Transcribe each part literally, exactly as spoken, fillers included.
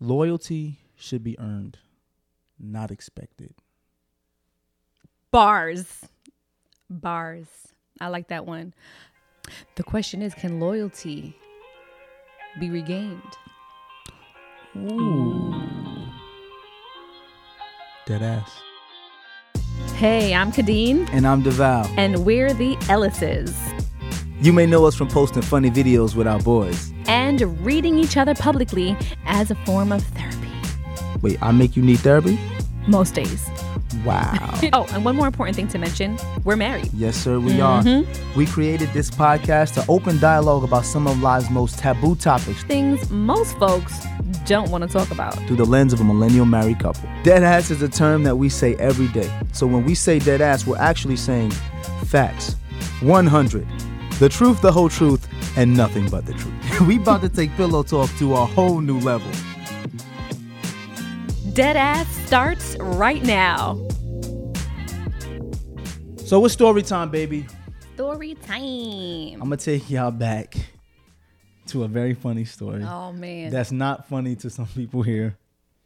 Loyalty should be earned, not expected. Bars. Bars. I like that one. The question is, can loyalty be regained? Ooh. Dead ass. Hey, I'm Kadeen. And I'm DeVal. And we're the Ellises. You may know us from posting funny videos with our boys. And reading each other publicly as a form of therapy. Wait, I make you need therapy? Most days. Wow. Oh, and one more important thing to mention. We're married. Yes, sir, we mm-hmm. are. We created this podcast to open dialogue about some of life's most taboo topics. Things most folks don't want to talk about. Through the lens of a millennial married couple. Dead ass is a term that we say every day. So when we say dead ass, we're actually saying facts. one hundred. The truth, the whole truth, and nothing but the truth. We about to take pillow talk to a whole new level. Dead ass starts right now. So it's story time, baby. Story time. I'm going to take y'all back to a very funny story. Oh, man. That's not funny to some people here.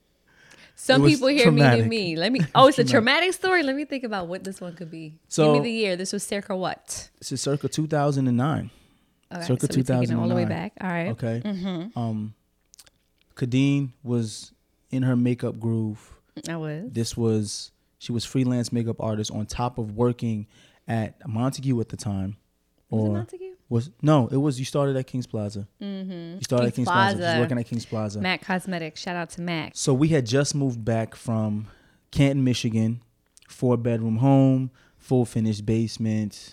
Some people hear traumatic. meaning me. Let me. Oh, it's a traumatic story. Let me think about what this one could be. So, give me the year. This was circa what? This is circa two thousand nine. Okay, circa so two thousand nine. All the way back. All right. Okay. Mm-hmm. Um, Kadeen was in her makeup groove. I was. This was she was freelance makeup artist on top of working at Montague at the time. Was or it Montague? Was no, it was you started at Kings Plaza. Mm-hmm. You started Kings at Kings Plaza. Plaza. She was working at Kings Plaza. Mac Cosmetics. Shout out to Mac. So we had just moved back from Canton, Michigan, four bedroom home, full finished basement,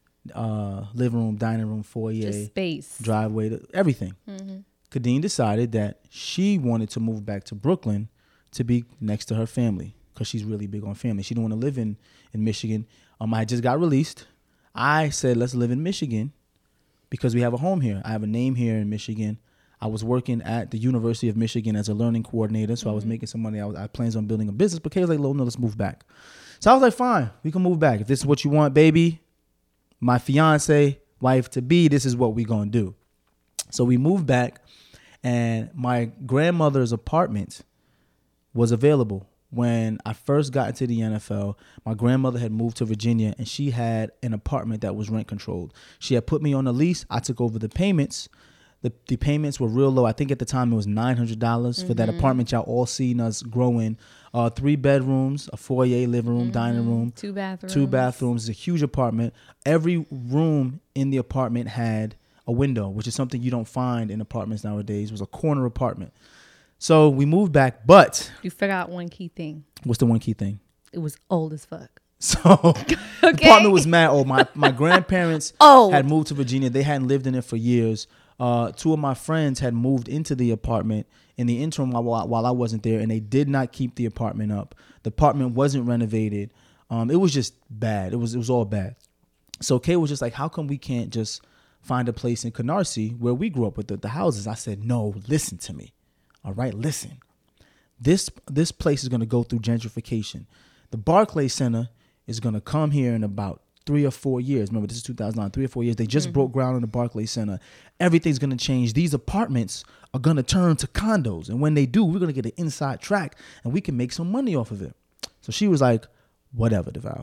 uh, living room, dining room, foyer, just space, driveway, everything. Mm-hmm. Kadeen decided that she wanted to move back to Brooklyn to be next to her family because she's really big on family. She didn't want to live in, in Michigan. Um, I just got released. I said, let's live in Michigan because we have a home here. I have a name here in Michigan. I was working at the University of Michigan as a learning coordinator, so mm-hmm. I was making some money. I, was, I had plans on building a business, but Kay was like, no, let's move back. So I was like, fine, we can move back. If this is what you want, baby, my fiance, wife-to-be, this is what we going to do. So we moved back, and my grandmother's apartment was available. When I first got into the N F L, my grandmother had moved to Virginia, and she had an apartment that was rent controlled. She had put me on a lease. I took over the payments. The the payments were real low. I think at the time it was nine hundred dollars mm-hmm. for that apartment y'all all seen us growing. Uh, three bedrooms, a foyer, living room, mm-hmm. dining room. Two bathrooms. Two bathrooms. It's a huge apartment. Every room in the apartment had a window, which is something you don't find in apartments nowadays. It was a corner apartment. So we moved back, but... You forgot one key thing. What's the one key thing? It was old as fuck. So okay. The apartment was mad old. My, my grandparents oh. had moved to Virginia. They hadn't lived in it for years. Uh, two of my friends had moved into the apartment in the interim while, while I wasn't there, and they did not keep the apartment up. The apartment wasn't renovated. Um, it was just bad. It was it was all bad. So Kay was just like, how come we can't just find a place in Canarsie where we grew up with the, the houses? I said, no, listen to me. All right, listen. This this place is going to go through gentrification. The Barclays Center is going to come here in about three or four years. Remember, this is two thousand nine, three or four years. They just mm-hmm. broke ground in the Barclays Center. Everything's going to change. These apartments are going to turn to condos. And when they do, we're going to get an inside track and we can make some money off of it. So she was like, whatever, DeVal.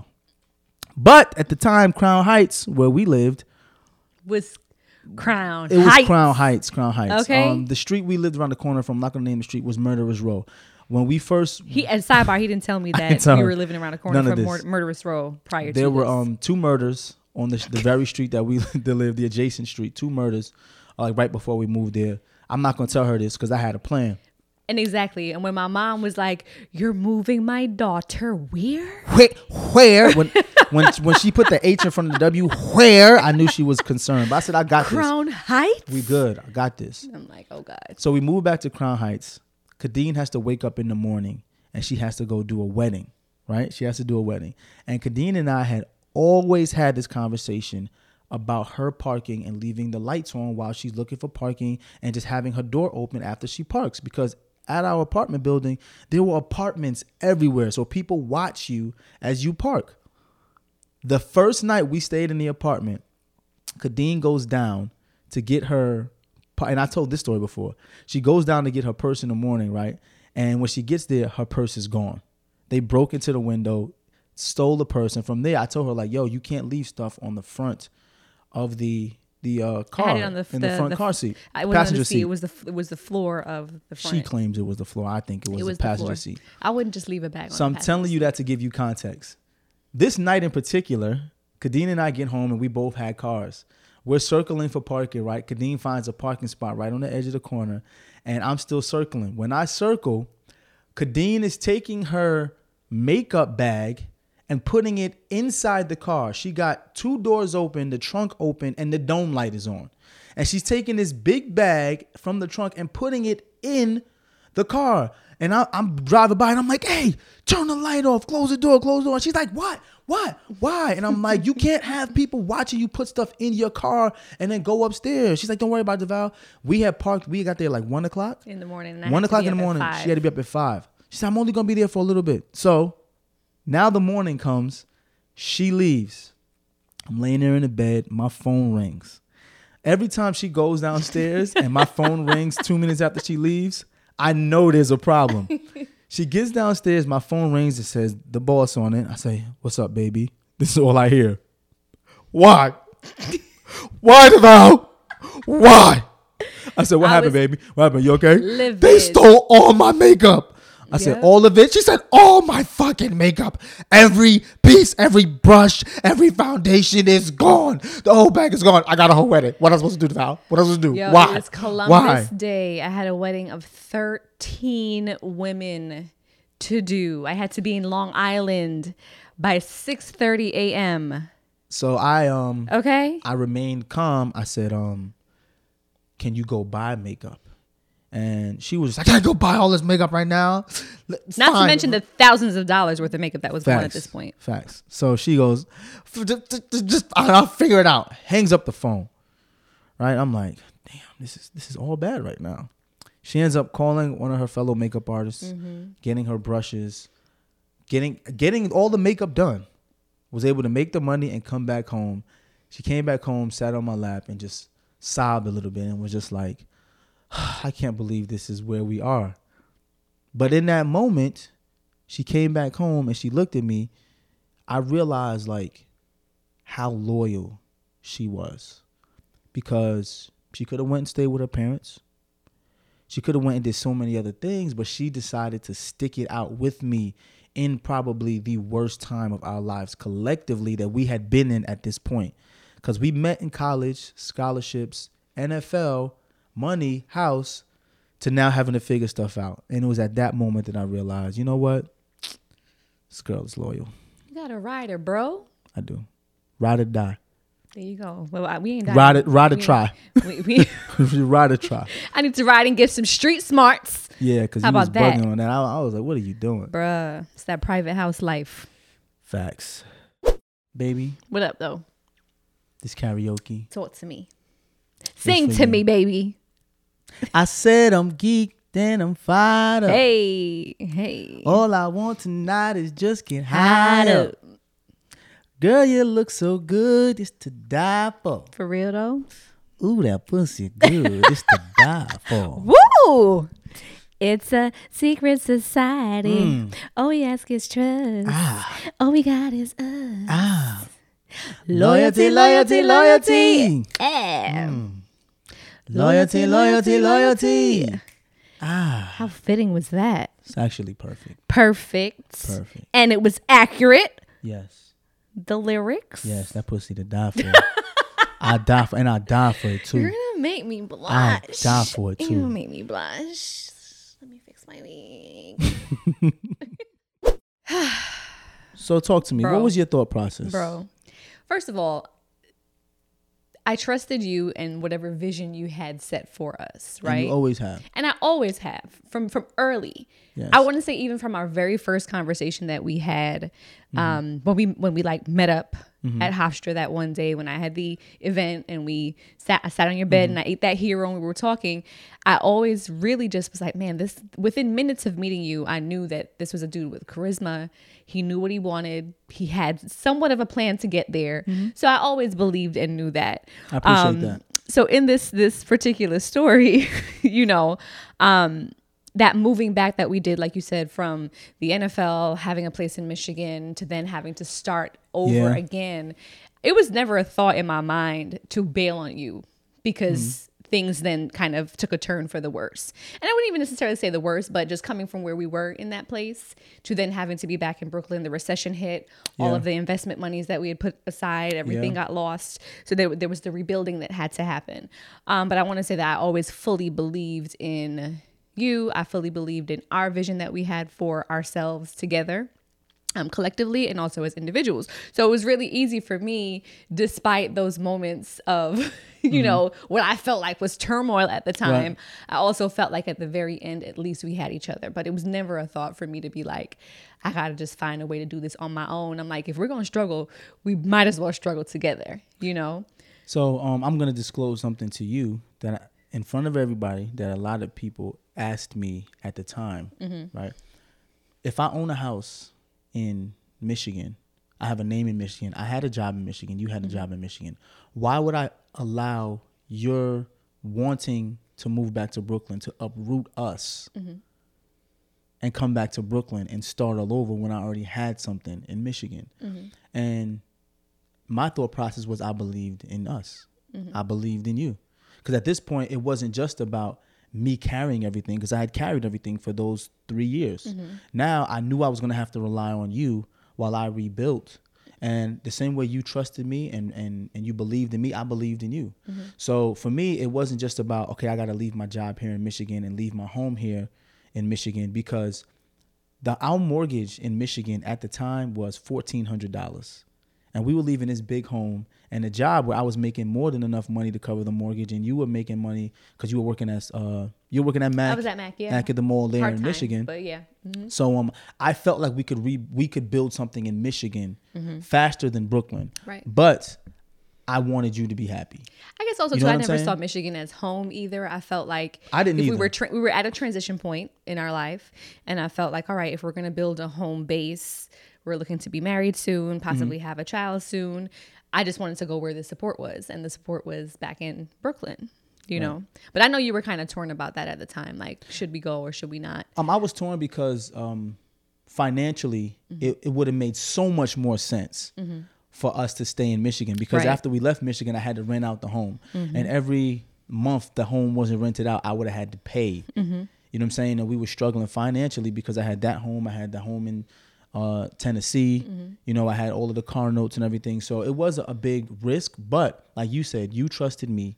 But at the time, Crown Heights, where we lived, was Crown It was Heights. Crown Heights, Crown Heights. Okay. Um, the street we lived around the corner from, I'm not going to name the street, was Murderers Row. When we first... He at sidebar, he didn't tell me that tell we her. were living around the corner None from of Mur- this. Murderous Row prior to There were this. um two murders on the the very street that we that lived, the adjacent street. Two murders, uh, like right before we moved there. I'm not going to tell her this because I had a plan. And exactly. And when my mom was like, you're moving my daughter where? Where? Where? When when when she put the H in front of the W, where? I knew she was concerned. But I said, I got Crown this. Heights? We good. I got this. I'm like, oh, God. So we moved back to Crown Heights. Kadeen has to wake up in the morning and she has to go do a wedding, right? She has to do a wedding. And Kadeen and I had always had this conversation about her parking and leaving the lights on while she's looking for parking and just having her door open after she parks, because at our apartment building, there were apartments everywhere. So people watch you as you park. The first night we stayed in the apartment, Kadeen goes down to get her and I told this story before. She goes down to get her purse in the morning, right? And when she gets there, her purse is gone. They broke into the window, stole the purse, and from there, I told her like, "Yo, you can't leave stuff on the front of the the uh, car I had it on the, in the, the front the, car seat, I wasn't passenger on the seat. seat. It was the it was the floor of the front. She claims it was the floor. I think it was, It was the the passenger floor. seat. I wouldn't just leave it back. So on I'm the telling passenger you that to give you context. This night in particular, Kadeen and I get home and we both had cars. We're circling for parking, right? Kadeen finds a parking spot right on the edge of the corner, and I'm still circling. When I circle, Kadeen is taking her makeup bag and putting it inside the car. She got two doors open, the trunk open, and the dome light is on. And she's taking this big bag from the trunk and putting it in the car. And I, I'm driving by and I'm like, hey, turn the light off, close the door, close the door. And she's like, what? What? Why? And I'm like, you can't have people watching you put stuff in your car and then go upstairs. She's like, don't worry about it, Val. We had parked, we got there like one o'clock. in the morning. And I One had to o'clock be in the up at morning. five. She had to be up at five. She said, I'm only going to be there for a little bit. So now the morning comes. She leaves. I'm laying there in the bed. My phone rings. Every time she goes downstairs and my phone rings two minutes after she leaves, I know there's a problem. She gets downstairs. My phone rings. It says the boss on it. I say, what's up, baby? This is all I hear. Why? Why, Val? Why? I said, what I happened, was baby? What happened? You okay? livid. They stole all my makeup. I said, Yep. all of it? She said, all my fucking makeup. Every piece, every brush, every foundation is gone. The whole bag is gone. I got a whole wedding. What am I supposed to do, Val? What am I supposed to do? Yo, Why? it was Columbus Why? Day. I had a wedding of thirteen women to do. I had to be in Long Island by six thirty a.m. So I um Okay? I remained calm. I said, um, can you go buy makeup? And she was just like, I can't go buy all this makeup right now. It's Not to fine. mention the thousands of dollars worth of makeup that was going at Facts. this point. Facts. So she goes, "F- j- j- j- just I'll figure it out. Hangs up the phone. Right? I'm like, damn, this is this is all bad right now. She ends up calling one of her fellow makeup artists, Mm-hmm. getting her brushes, getting getting all the makeup done. Was able to make the money and come back home. She came back home, sat on my lap, and just sobbed a little bit and was just like, I can't believe this is where we are. But in that moment, she came back home and she looked at me. I realized like how loyal she was, because she could have went and stayed with her parents. She could have went and did so many other things, but she decided to stick it out with me in probably the worst time of our lives collectively that we had been in at this point. Because we met in college, scholarships, N F L, money, house, to now having to figure stuff out. And it was at that moment that I realized, you know what? This girl is loyal. You got a rider, bro. I do. Ride or die. There you go. Well, I, we ain't dying. Ride it, ride or We- try. We, we, Ride or try. I need to ride and get some street smarts. Yeah, because How you was about that? bugging on that. I, I was like, what are you doing? Bruh, it's that private house life. Facts. Baby, What up, though? this karaoke. Talk to me. Sing for to you. me, baby. I said I'm geeked and I'm fired up. Hey, hey. All I want tonight is just get Hide high up. Girl, you look so good, it's to die for. For real, though? Ooh, that pussy good, it's to die for. Woo! It's a secret society. Mm. All we ask is trust. Ah, All we got is us. ah. Loyalty, loyalty, loyalty. Mm. Yeah. Loyalty, loyalty, loyalty. Ah, How fitting was that? it's actually perfect. Perfect. Perfect. And it was accurate. Yes. The lyrics. Yes, that pussy to die for. I die for, and I die for it too. You're gonna make me blush. I die for it, You're too. gonna make me blush. Let me fix my wig. So talk to me. Bro. What was your thought process? Bro, first of all, I trusted you and whatever vision you had set for us, And right? you always have. And I always have from from early. Yes. I want to say even from our very first conversation that we had um, when we when we like met up at Hofstra that one day when I had the event and we sat I sat on your bed and I ate that hero and we were talking. I always really just was like, man, this within minutes of meeting you, I knew that this was a dude with charisma. He knew what he wanted. He had somewhat of a plan to get there. So I always believed and knew that. I appreciate Um, that. so in this this particular story, you know, um, that moving back that we did, like you said, from the N F L, having a place in Michigan, to then having to start over Yeah. again, it was never a thought in my mind to bail on you, because mm-hmm. things then kind of took a turn for the worse. And I wouldn't even necessarily say the worst, but just coming from where we were in that place to then having to be back in Brooklyn, the recession hit, all Yeah. of the investment monies that we had put aside, everything Yeah. got lost. So there, there was the rebuilding that had to happen. Um, but I want to say that I always fully believed in you. I fully believed in our vision that we had for ourselves together. Um, collectively and also as individuals. So it was really easy for me, despite those moments of, you mm-hmm. know, what I felt like was turmoil at the time. Right. I also felt like at the very end, at least we had each other. But it was never a thought for me to be like, I got to just find a way to do this on my own. I'm like, if we're going to struggle, we might as well struggle together, you know? So um, I'm going to disclose something to you that I, in front of everybody, that a lot of people asked me at the time, mm-hmm. right? If I own a house in Michigan, I have a name in Michigan, I had a job in Michigan, you had a mm-hmm. job in Michigan, why would I allow your wanting to move back to Brooklyn to uproot us mm-hmm. and come back to Brooklyn and start all over when I already had something in Michigan? Mm-hmm. And my thought process was, I believed in us. Mm-hmm. I believed in you. Because at this point, it wasn't just about me carrying everything, because I had carried everything for those three years. Mm-hmm. Now I knew I was going to have to rely on you while I rebuilt. And the same way you trusted me and, and, and you believed in me, I believed in you. Mm-hmm. So for me, it wasn't just about, okay, I got to leave my job here in Michigan and leave my home here in Michigan, because the our mortgage in Michigan at the time was fourteen hundred dollars. And we were leaving this big home and a job where I was making more than enough money to cover the mortgage, and you were making money because you were working as uh you were working at Mac. I was at Mac, yeah. Mac at the mall there Part-time, in Michigan. But yeah. Mm-hmm. So um, I felt like we could re- we could build something in Michigan mm-hmm. faster than Brooklyn. Right. But I wanted you to be happy. I guess also you too, know I never saying? saw Michigan as home either. I felt like I didn't if either. we were tra- we were at a transition point in our life, and I felt like, all right, if we're gonna build a home base, we're looking to be married soon, possibly mm-hmm. have a child soon. I just wanted to go where the support was, and the support was back in Brooklyn, you right. know. But I know you were kind of torn about that at the time. Like, should we go or should we not? Um, I was torn because um, financially, mm-hmm. it, it would have made so much more sense mm-hmm. for us to stay in Michigan, because right. after we left Michigan, I had to rent out the home, mm-hmm. and every month the home wasn't rented out, I would have had to pay. Mm-hmm. You know what I'm saying? And we were struggling financially because I had that home, I had the home in Uh, Tennessee, mm-hmm. you know, I had all of the car notes and everything. So it was a big risk. But like you said, you trusted me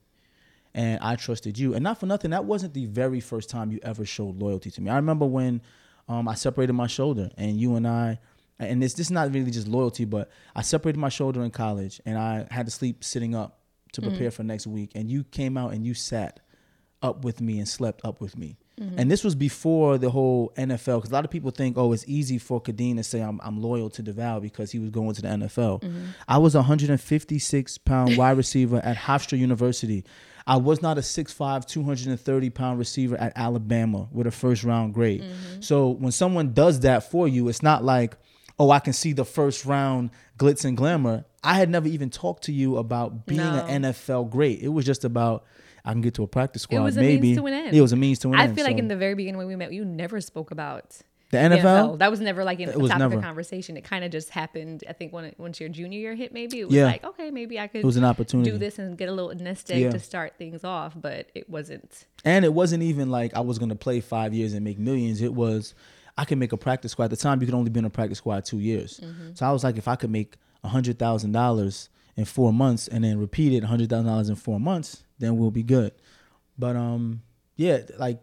and I trusted you. And not for nothing, that wasn't the very first time you ever showed loyalty to me. I remember when um, I separated my shoulder, and you and I, and this, this is not really just loyalty, but I separated my shoulder in college, and I had to sleep sitting up to prepare mm-hmm. for next week. And you came out and you sat up with me and slept up with me. Mm-hmm. And this was before the whole N F L, because a lot of people think, oh, it's easy for Kadeen to say I'm I'm loyal to DeVal because he was going to the N F L. Mm-hmm. I was a one hundred fifty-six pound wide receiver at Hofstra University. I was not a six five, two hundred thirty pound receiver at Alabama with a first round grade. Mm-hmm. So when someone does that for you, it's not like, oh, I can see the first round glitz and glamour. I had never even talked to you about being no. an N F L great. It was just about, I can get to a practice squad. It was a maybe. means to an end. It was a means to an I end. I feel like so. in the very beginning when we met, you never spoke about the N F L. N F L. That was never like in it a was topic never. of conversation. It kind of just happened. I think when it, once your junior year hit, maybe it was yeah. like, okay, maybe I could it was an opportunity. do this and get a little nest egg yeah. to start things off, but it wasn't. And it wasn't even like I was going to play five years and make millions. It was, I could make a practice squad. At the time, you could only be in a practice squad two years. Mm-hmm. So I was like, if I could make one hundred thousand dollars in four months and then repeat it one hundred thousand dollars in four months, then we'll be good. But um, yeah, like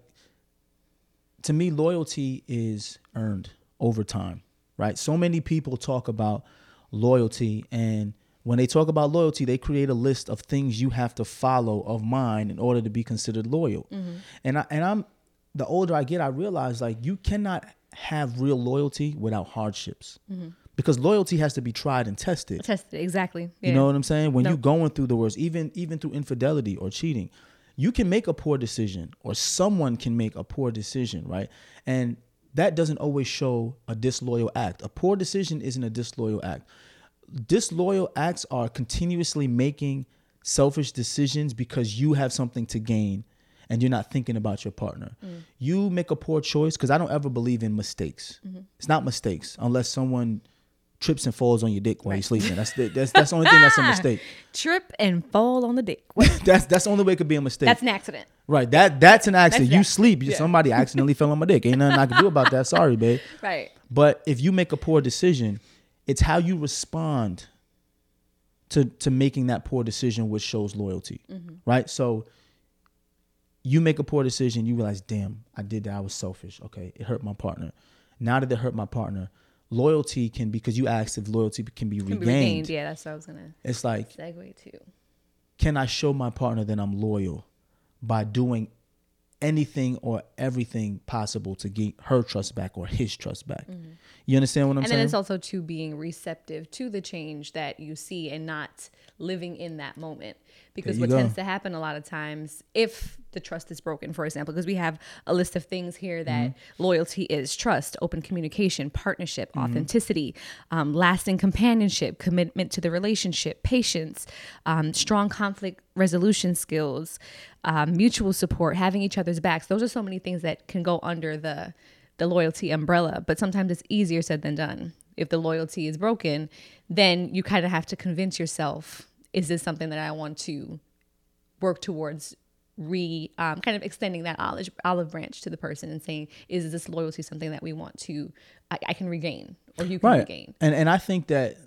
to me, loyalty is earned over time, right? So many people talk about loyalty, and when they talk about loyalty, they create a list of things you have to follow of mine in order to be considered loyal. Mm-hmm. And I, and I'm the older I get, I realize like you cannot have real loyalty without hardships. Mm-hmm. Because loyalty has to be tried and tested. Tested, exactly. Yeah. You know what I'm saying? When nope. you're going through the worst, even even through infidelity or cheating, you can make a poor decision, or someone can make a poor decision, right? And that doesn't always show a disloyal act. A poor decision isn't a disloyal act. Disloyal acts are continuously making selfish decisions because you have something to gain and you're not thinking about your partner. Mm. You make a poor choice, because I don't ever believe in mistakes. Mm-hmm. It's not mistakes unless someone trips and falls on your dick while right. you're sleeping. That's the, that's that's the only thing that's a mistake. Trip and fall on the dick. that's that's the only way it could be a mistake. That's an accident. Right. That that's an accident. That's you that. sleep. Yeah. Somebody accidentally fell on my dick. Ain't nothing I can do about that. Sorry, babe. Right. But if you make a poor decision, it's how you respond to to making that poor decision, which shows loyalty. Mm-hmm. Right. So you make a poor decision, you realize, damn, I did that. I was selfish. Okay, it hurt my partner. Now that it hurt my partner, loyalty can, because you asked if loyalty can be, can regained. be regained. Yeah, that's what I was gonna. It's like segue to. Can I show my partner that I'm loyal by doing anything or everything possible to get her trust back or his trust back? Mm-hmm. You understand what I'm and saying? And then it's also to being receptive to the change that you see and not living in that moment. Because what go. tends to happen a lot of times, if the trust is broken, for example, because we have a list of things here that mm-hmm. loyalty is trust, open communication, partnership, mm-hmm. authenticity, um, lasting companionship, commitment to the relationship, patience, um, strong conflict resolution skills, um, mutual support, having each other's backs. Those are so many things that can go under the the loyalty umbrella, but sometimes it's easier said than done. If the loyalty is broken, then you kind of have to convince yourself, is this something that I want to work towards re um, kind of extending that olive, olive branch to the person and saying, is this loyalty something that we want to, I, I can regain or you can right. regain? And and I think that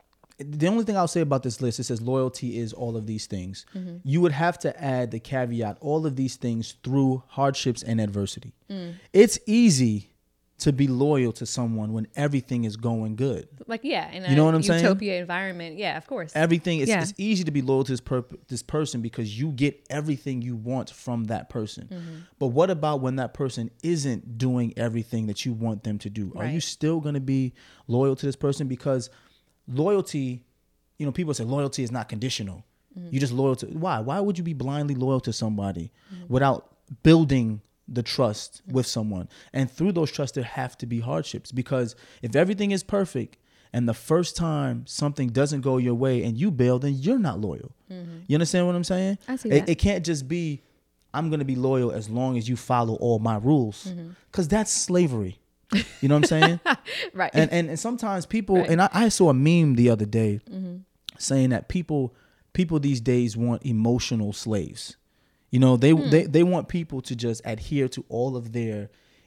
the only thing I'll say about this list, it says loyalty is all of these things. Mm-hmm. You would have to add the caveat, all of these things through hardships and adversity. Mm. It's easy to be loyal to someone when everything is going good. Like, yeah, in a you know what I'm utopia saying? environment. Yeah, of course. Everything, it's, yeah. it's easy to be loyal to this, per- this person because you get everything you want from that person. Mm-hmm. But what about when that person isn't doing everything that you want them to do? Right. Are you still going to be loyal to this person? Because loyalty, you know, people say loyalty is not conditional. Mm-hmm. You just loyal to, why? Why would you be blindly loyal to somebody mm-hmm. without building the trust mm-hmm. with someone? And through those trusts, there have to be hardships, because if everything is perfect and the first time something doesn't go your way and you bail, then you're not loyal. Mm-hmm. You understand what I'm saying? I see it, that. It can't just be, I'm going to be loyal as long as you follow all my rules, because mm-hmm. that's slavery. You know what I'm saying? Right. And, and and sometimes people, right. and I, I saw a meme the other day mm-hmm. saying that people people these days want emotional slaves. You know, they, hmm. they they want people to just adhere to all of their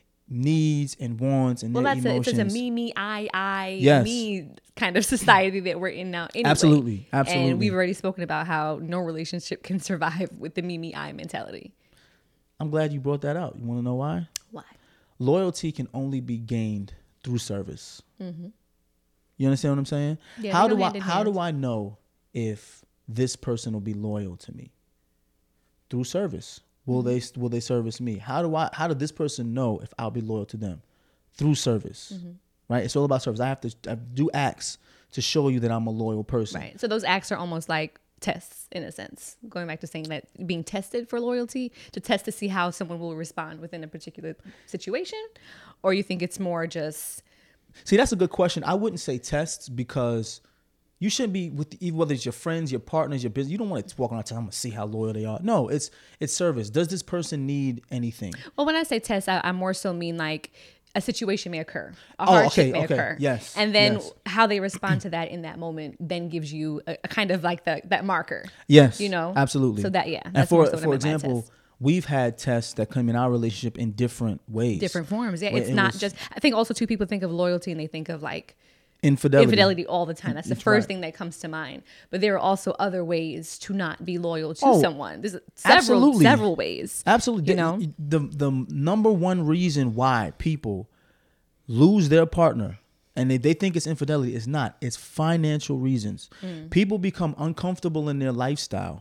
needs and wants and well, their that's emotions. A, it's a me, me, I, I, yes. me kind of society that we're in now. Anyway. Absolutely, absolutely. And we've already spoken about how no relationship can survive with the me, me, I mentality. I'm glad you brought that out. You want to know why? Why? Loyalty can only be gained through service. Mm-hmm. You understand what I'm saying? Yeah, how do I how hand. do I know if this person will be loyal to me? Through service. Will mm-hmm. they will they service me? How do I how did this person know if I'll be loyal to them? Through service. Mm-hmm. Right? It's all about service. I have to I do acts to show you that I'm a loyal person. Right. So those acts are almost like tests in a sense. Going back to saying that being tested for loyalty, to test to see how someone will respond within a particular situation, or you think it's more just. See, that's a good question. I wouldn't say tests, because you shouldn't be with, whether it's your friends, your partners, your business. You don't want to walk around and tell them to see how loyal they are. No, it's it's service. Does this person need anything? Well, when I say test, I, I more so mean like a situation may occur, a oh, hardship okay, may okay. occur, yes, and then yes. how they respond to that in that moment then gives you a, a kind of like the, that marker. Yes, you know, absolutely. So that yeah, and that's for so for example. We've had tests that come in our relationship in different ways. Different forms. Yeah. It's it not was, just, I think also too, people think of loyalty and they think of like infidelity. Infidelity all the time. That's the That's first right. thing that comes to mind. But there are also other ways to not be loyal to oh, someone. There's several, absolutely. several ways. Absolutely. You know, the, the number one reason why people lose their partner and they, they think it's infidelity is not. It's financial reasons. Mm. People become uncomfortable in their lifestyle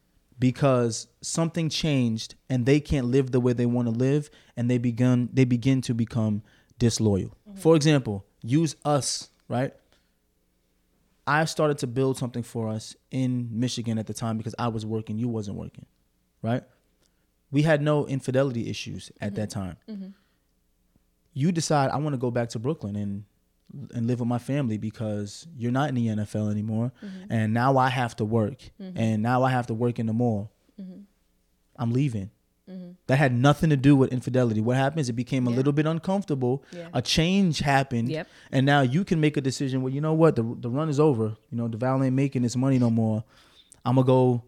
because something changed and they can't live the way they want to live, and they begin they begin to become disloyal. Mm-hmm. For example, use us, right? I started to build something for us in Michigan at the time because I was working, you wasn't working, right? We had no infidelity issues at mm-hmm. that time. Mm-hmm. You decide, I want to go back to Brooklyn, and and live with my family because you're not in the N F L anymore. Mm-hmm. And now I have to work. Mm-hmm. And now I have to work in the mall. Mm-hmm. I'm leaving. Mm-hmm. That had nothing to do with infidelity. What happens? It became a yeah. little bit uncomfortable. Yeah. A change happened. Yep. And now you can make a decision. Well, you know what? The the run is over. You know, DeVal ain't making this money no more. I'm going to go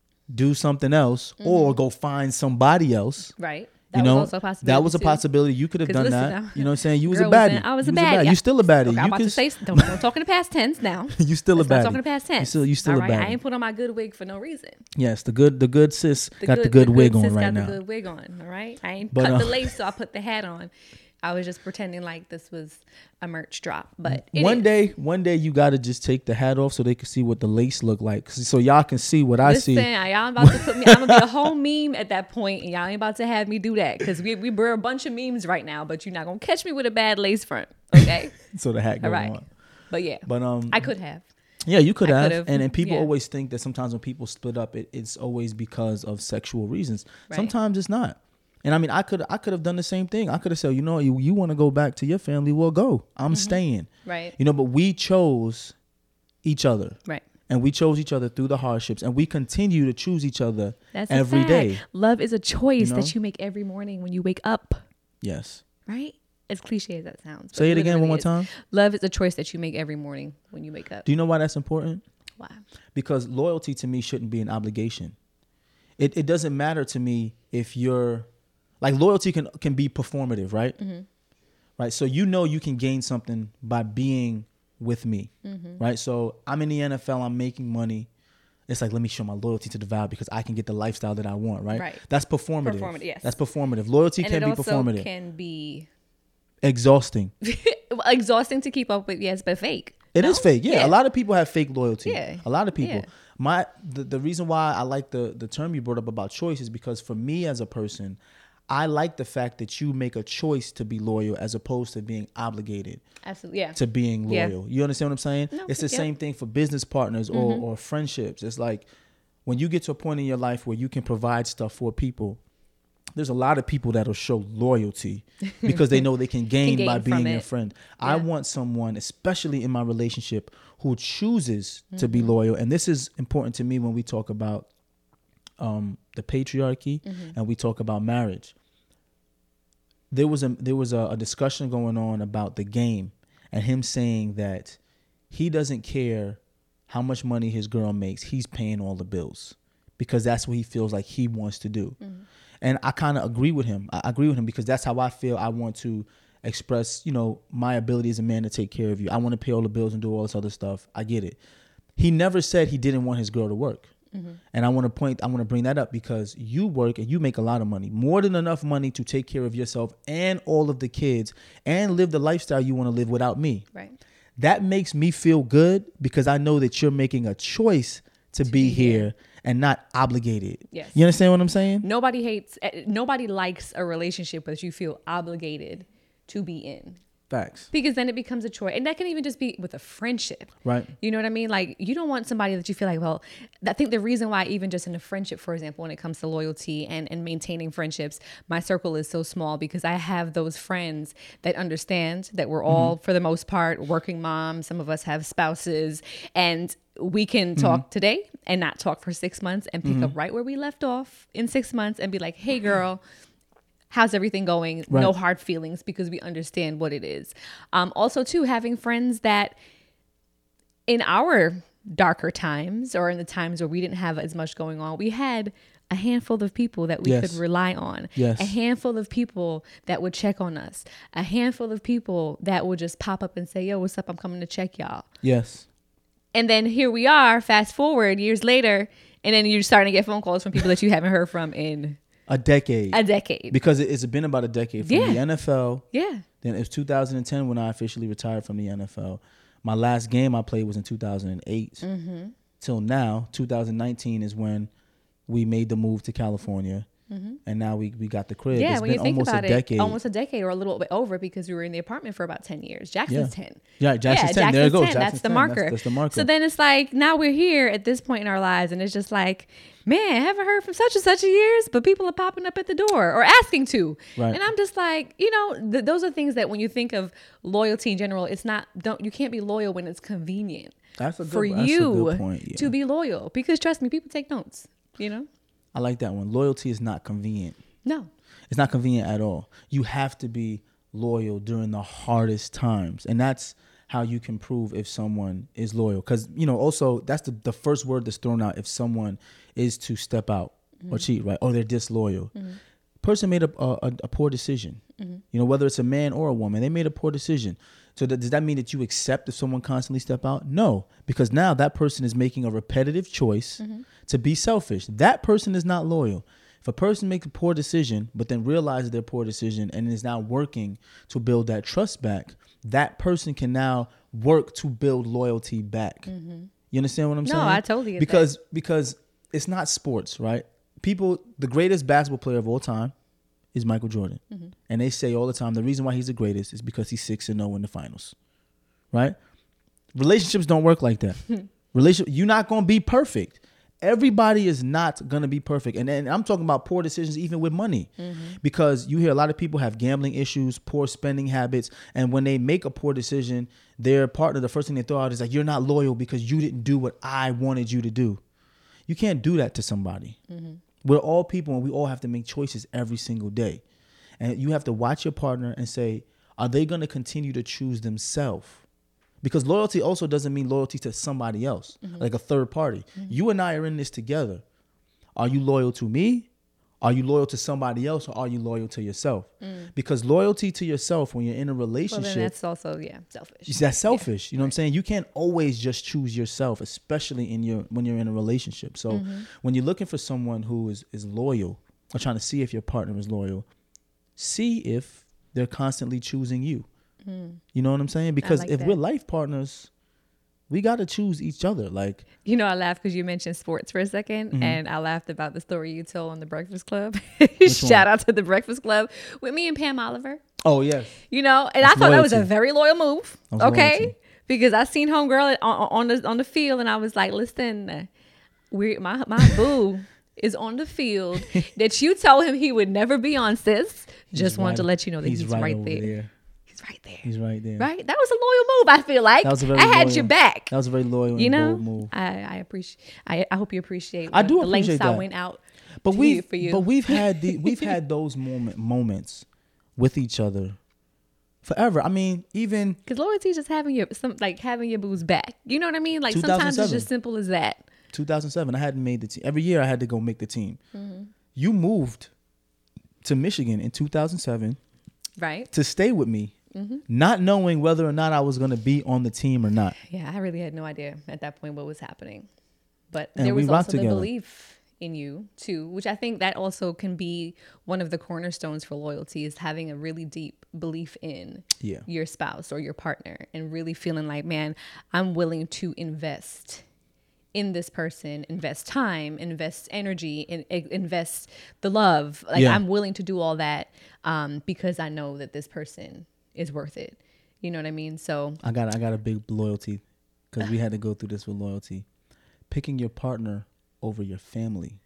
do something else mm-hmm. or go find somebody else. Right. That you know, was also a possibility that was a possibility. You could have done listen, that. You know what I'm saying? You was a was baddie. in, I was you a baddie. You still a baddie. Okay, you I'm about can, to say, don't, don't talk in the past tense now. You still Let's a baddie. Not talking in the past tense. You still, you still All a right, baddie. I ain't put on my good wig for no reason. Yes, the good, the good sis the got good, the good the wig good on sis right got now. The good wig on. All right, I ain't but, cut uh, the lace, so I put the hat on. I was just pretending like this was a merch drop, but it one is. day, one day you got to just take the hat off so they can see what the lace look like, so y'all can see what I Listen, see. Y'all about to put me. I'm gonna be a whole meme at that point, and y'all ain't about to have me do that because we we we're a bunch of memes right now, but you're not gonna catch me with a bad lace front, okay? So the hat goes right. on. But yeah, but um, I could have. Yeah, you could I have. could've. And and people Yeah. always think that sometimes when people split up, it, it's always because of sexual reasons. Right. Sometimes it's not. And I mean, I could I could have done the same thing. I could have said, you know, you, you want to go back to your family, well, go. I'm mm-hmm. staying. Right. You know, but we chose each other. Right. And we chose each other through the hardships, and we continue to choose each other That's every day. Love is a choice You know? that you make every morning when you wake up. Yes. Right? As cliche as that sounds. Say it again one more is. time. Love is a choice that you make every morning when you wake up. Do you know why that's important? Why? Because loyalty to me shouldn't be an obligation. It it doesn't matter to me if you're like loyalty can can be performative, right? Mm-hmm. Right. So you know you can gain something by being with me, mm-hmm. right? So I'm in the N F L, I'm making money. It's like, let me show my loyalty to DeVal because I can get the lifestyle that I want, right? Right. That's performative. Performative, yes. That's performative. Loyalty and can it be also performative. Can be exhausting. Exhausting to keep up with, yes, but fake. It no? is fake. Yeah. yeah. A lot of people have fake loyalty. Yeah. A lot of people. Yeah. My the, the reason why I like the the term you brought up about choice is because for me as a person, I like the fact that you make a choice to be loyal as opposed to being obligated. Absolutely, yeah. To being loyal. Yeah. You understand what I'm saying? No, it's the yeah. same thing for business partners or, mm-hmm. or friendships. It's like when you get to a point in your life where you can provide stuff for people, there's a lot of people that'll show loyalty because they know they can gain, can gain by being your friend. Yeah. I want someone, especially in my relationship, who chooses mm-hmm. to be loyal. And this is important to me when we talk about um, the patriarchy mm-hmm. and we talk about marriage. There was a there was a, a discussion going on about the game and him saying that he doesn't care how much money his girl makes. He's paying all the bills because that's what he feels like he wants to do. Mm-hmm. And I kind of agree with him. I agree with him because that's how I feel. I want to express, you know, my ability as a man to take care of you. I want to pay all the bills and do all this other stuff. I get it. He never said he didn't want his girl to work. Mm-hmm. And I want to point, I want to bring that up because you work and you make a lot of money, more than enough money to take care of yourself and all of the kids and live the lifestyle you want to live without me. Right. That makes me feel good because I know that you're making a choice to, to be, be here. here and not obligated. Yes. You understand what I'm saying? Nobody hates, nobody likes a relationship that you feel obligated to be in. Facts. Because then it becomes a choice. And that can even just be with a friendship. Right. You know what I mean? Like, you don't want somebody that you feel like, well, I think the reason why even just in a friendship, for example, when it comes to loyalty and, and maintaining friendships, my circle is so small because I have those friends that understand that we're all, mm-hmm. for the most part, working moms. Some of us have spouses. And we can talk mm-hmm. today and not talk for six months and pick mm-hmm. up right where we left off in six months and be like, hey, girl, how's everything going? Right. No hard feelings because we understand what it is. Um, also, too, having friends that in our darker times or in the times where we didn't have as much going on, we had a handful of people that we yes. could rely on, yes. a handful of people that would check on us, a handful of people that would just pop up and say, yo, what's up? I'm coming to check y'all. Yes. And then here we are, fast forward years later, and then you're starting to get phone calls from people that you haven't heard from in a decade. A decade. Because it's been about a decade from yeah. the N F L. Yeah. Then it was two thousand ten when I officially retired from the N F L. My last game I played was in two thousand eight. Mm-hmm. Till now, two thousand nineteen is when we made the move to California. mm-hmm. and now we, we got the crib. Yeah, it's when been you think almost about a decade. it, almost a decade or a little bit over, because we were in the apartment for about ten years. Jackson's yeah. ten. Yeah, Jackson's yeah, ten. There it goes. ten. Jackson's That's the ten. marker. That's, that's the marker. So then it's like, now we're here at this point in our lives, and it's just like, man, haven't heard from such and such a years, but people are popping up at the door or asking to. Right. And I'm just like, you know, th- those are things that when you think of loyalty in general, it's not, don't, you can't be loyal when it's convenient. That's a good, for that's you a good point, yeah. to be loyal, because trust me, people take notes, you know? I like that one. Loyalty is not convenient. No. It's not convenient at all. You have to be loyal during the hardest times. And that's how you can prove if someone is loyal. Because, you know, also that's the, the first word that's thrown out if someone is to step out mm-hmm. or cheat, right? Or they're disloyal. Mm-hmm. Person made a, a, a poor decision. Mm-hmm. You know, whether it's a man or a woman, they made a poor decision. So that, does that mean that you accept if someone constantly step out? No, because now that person is making a repetitive choice mm-hmm. to be selfish. That person is not loyal. If a person makes a poor decision, but then realizes their poor decision and is now working to build that trust back, that person can now work to build loyalty back. Mm-hmm. You understand what I'm no, saying? No, I totally get because that. Because it's not sports, right? People, the greatest basketball player of all time is Michael Jordan. Mm-hmm. And they say all the time, the reason why he's the greatest is because he's six and oh in the finals, right? Relationships don't work like that. Relationship, you're not going to be perfect. Everybody is not going to be perfect. And then I'm talking about poor decisions even with money. Mm-hmm. Because you hear a lot of people have gambling issues, poor spending habits. And when they make a poor decision, their partner, the first thing they throw out is like, you're not loyal because you didn't do what I wanted you to do. You can't do that to somebody. Mm-hmm. We're all people and we all have to make choices every single day. And you have to watch your partner and say, are they going to continue to choose themselves? Because loyalty also doesn't mean loyalty to somebody else, mm-hmm. like a third party. Mm-hmm. You and I are in this together. Are you loyal to me? Are you loyal to somebody else, or are you loyal to yourself? Mm. Because loyalty to yourself when you're in a relationship, well, then that's also yeah selfish. That's selfish. Yeah. You know right. what I'm saying? You can't always just choose yourself, especially in your when you're in a relationship. So mm-hmm. when you're looking for someone who is is loyal, or trying to see if your partner is loyal, see if they're constantly choosing you. Mm. You know what I'm saying? Because like if that. we're life partners, we got to choose each other. Like, you know, I laughed because you mentioned sports for a second, mm-hmm. and I laughed about the story you told on the Breakfast Club. Shout out to the Breakfast Club with me and Pam Oliver. Oh yes. You know, and That's I thought loyalty. That was a very loyal move. Okay, loyalty. Because I seen homegirl on, on the on the field, and I was like, listen, we my my boo is on the field that you told him he would never be on, sis. He's Just right, wanted to let you know that he's, he's right, right there. there. Right there. He's right there. Right? That was a loyal move, I feel like. That was a very I had loyal, your back. That was a very loyal and you know, bold move. I, I appreciate I, I hope you appreciate I do the appreciate lengths that. I went out but to we you, for you. But we've had the we've had those moment moments with each other forever. I mean, even because loyalty is just having your some like having your boo's back. You know what I mean? Like sometimes it's just simple as that. two thousand seven, I hadn't made the team. Every year I had to go make the team. Mm-hmm. You moved to Michigan in two thousand seven. Right. To stay with me. Mm-hmm. Not knowing whether or not I was going to be on the team or not. Yeah, I really had no idea at that point what was happening. But and there was also together. the belief in you too, which I think that also can be one of the cornerstones for loyalty, is having a really deep belief in yeah. your spouse or your partner, and really feeling like, man, I'm willing to invest in this person, invest time, invest energy, in, invest the love. Like yeah. I'm willing to do all that um, because I know that this person is worth it. You know what I mean? So I got I got a big loyalty, because we had to go through this with loyalty. Picking your partner over your family.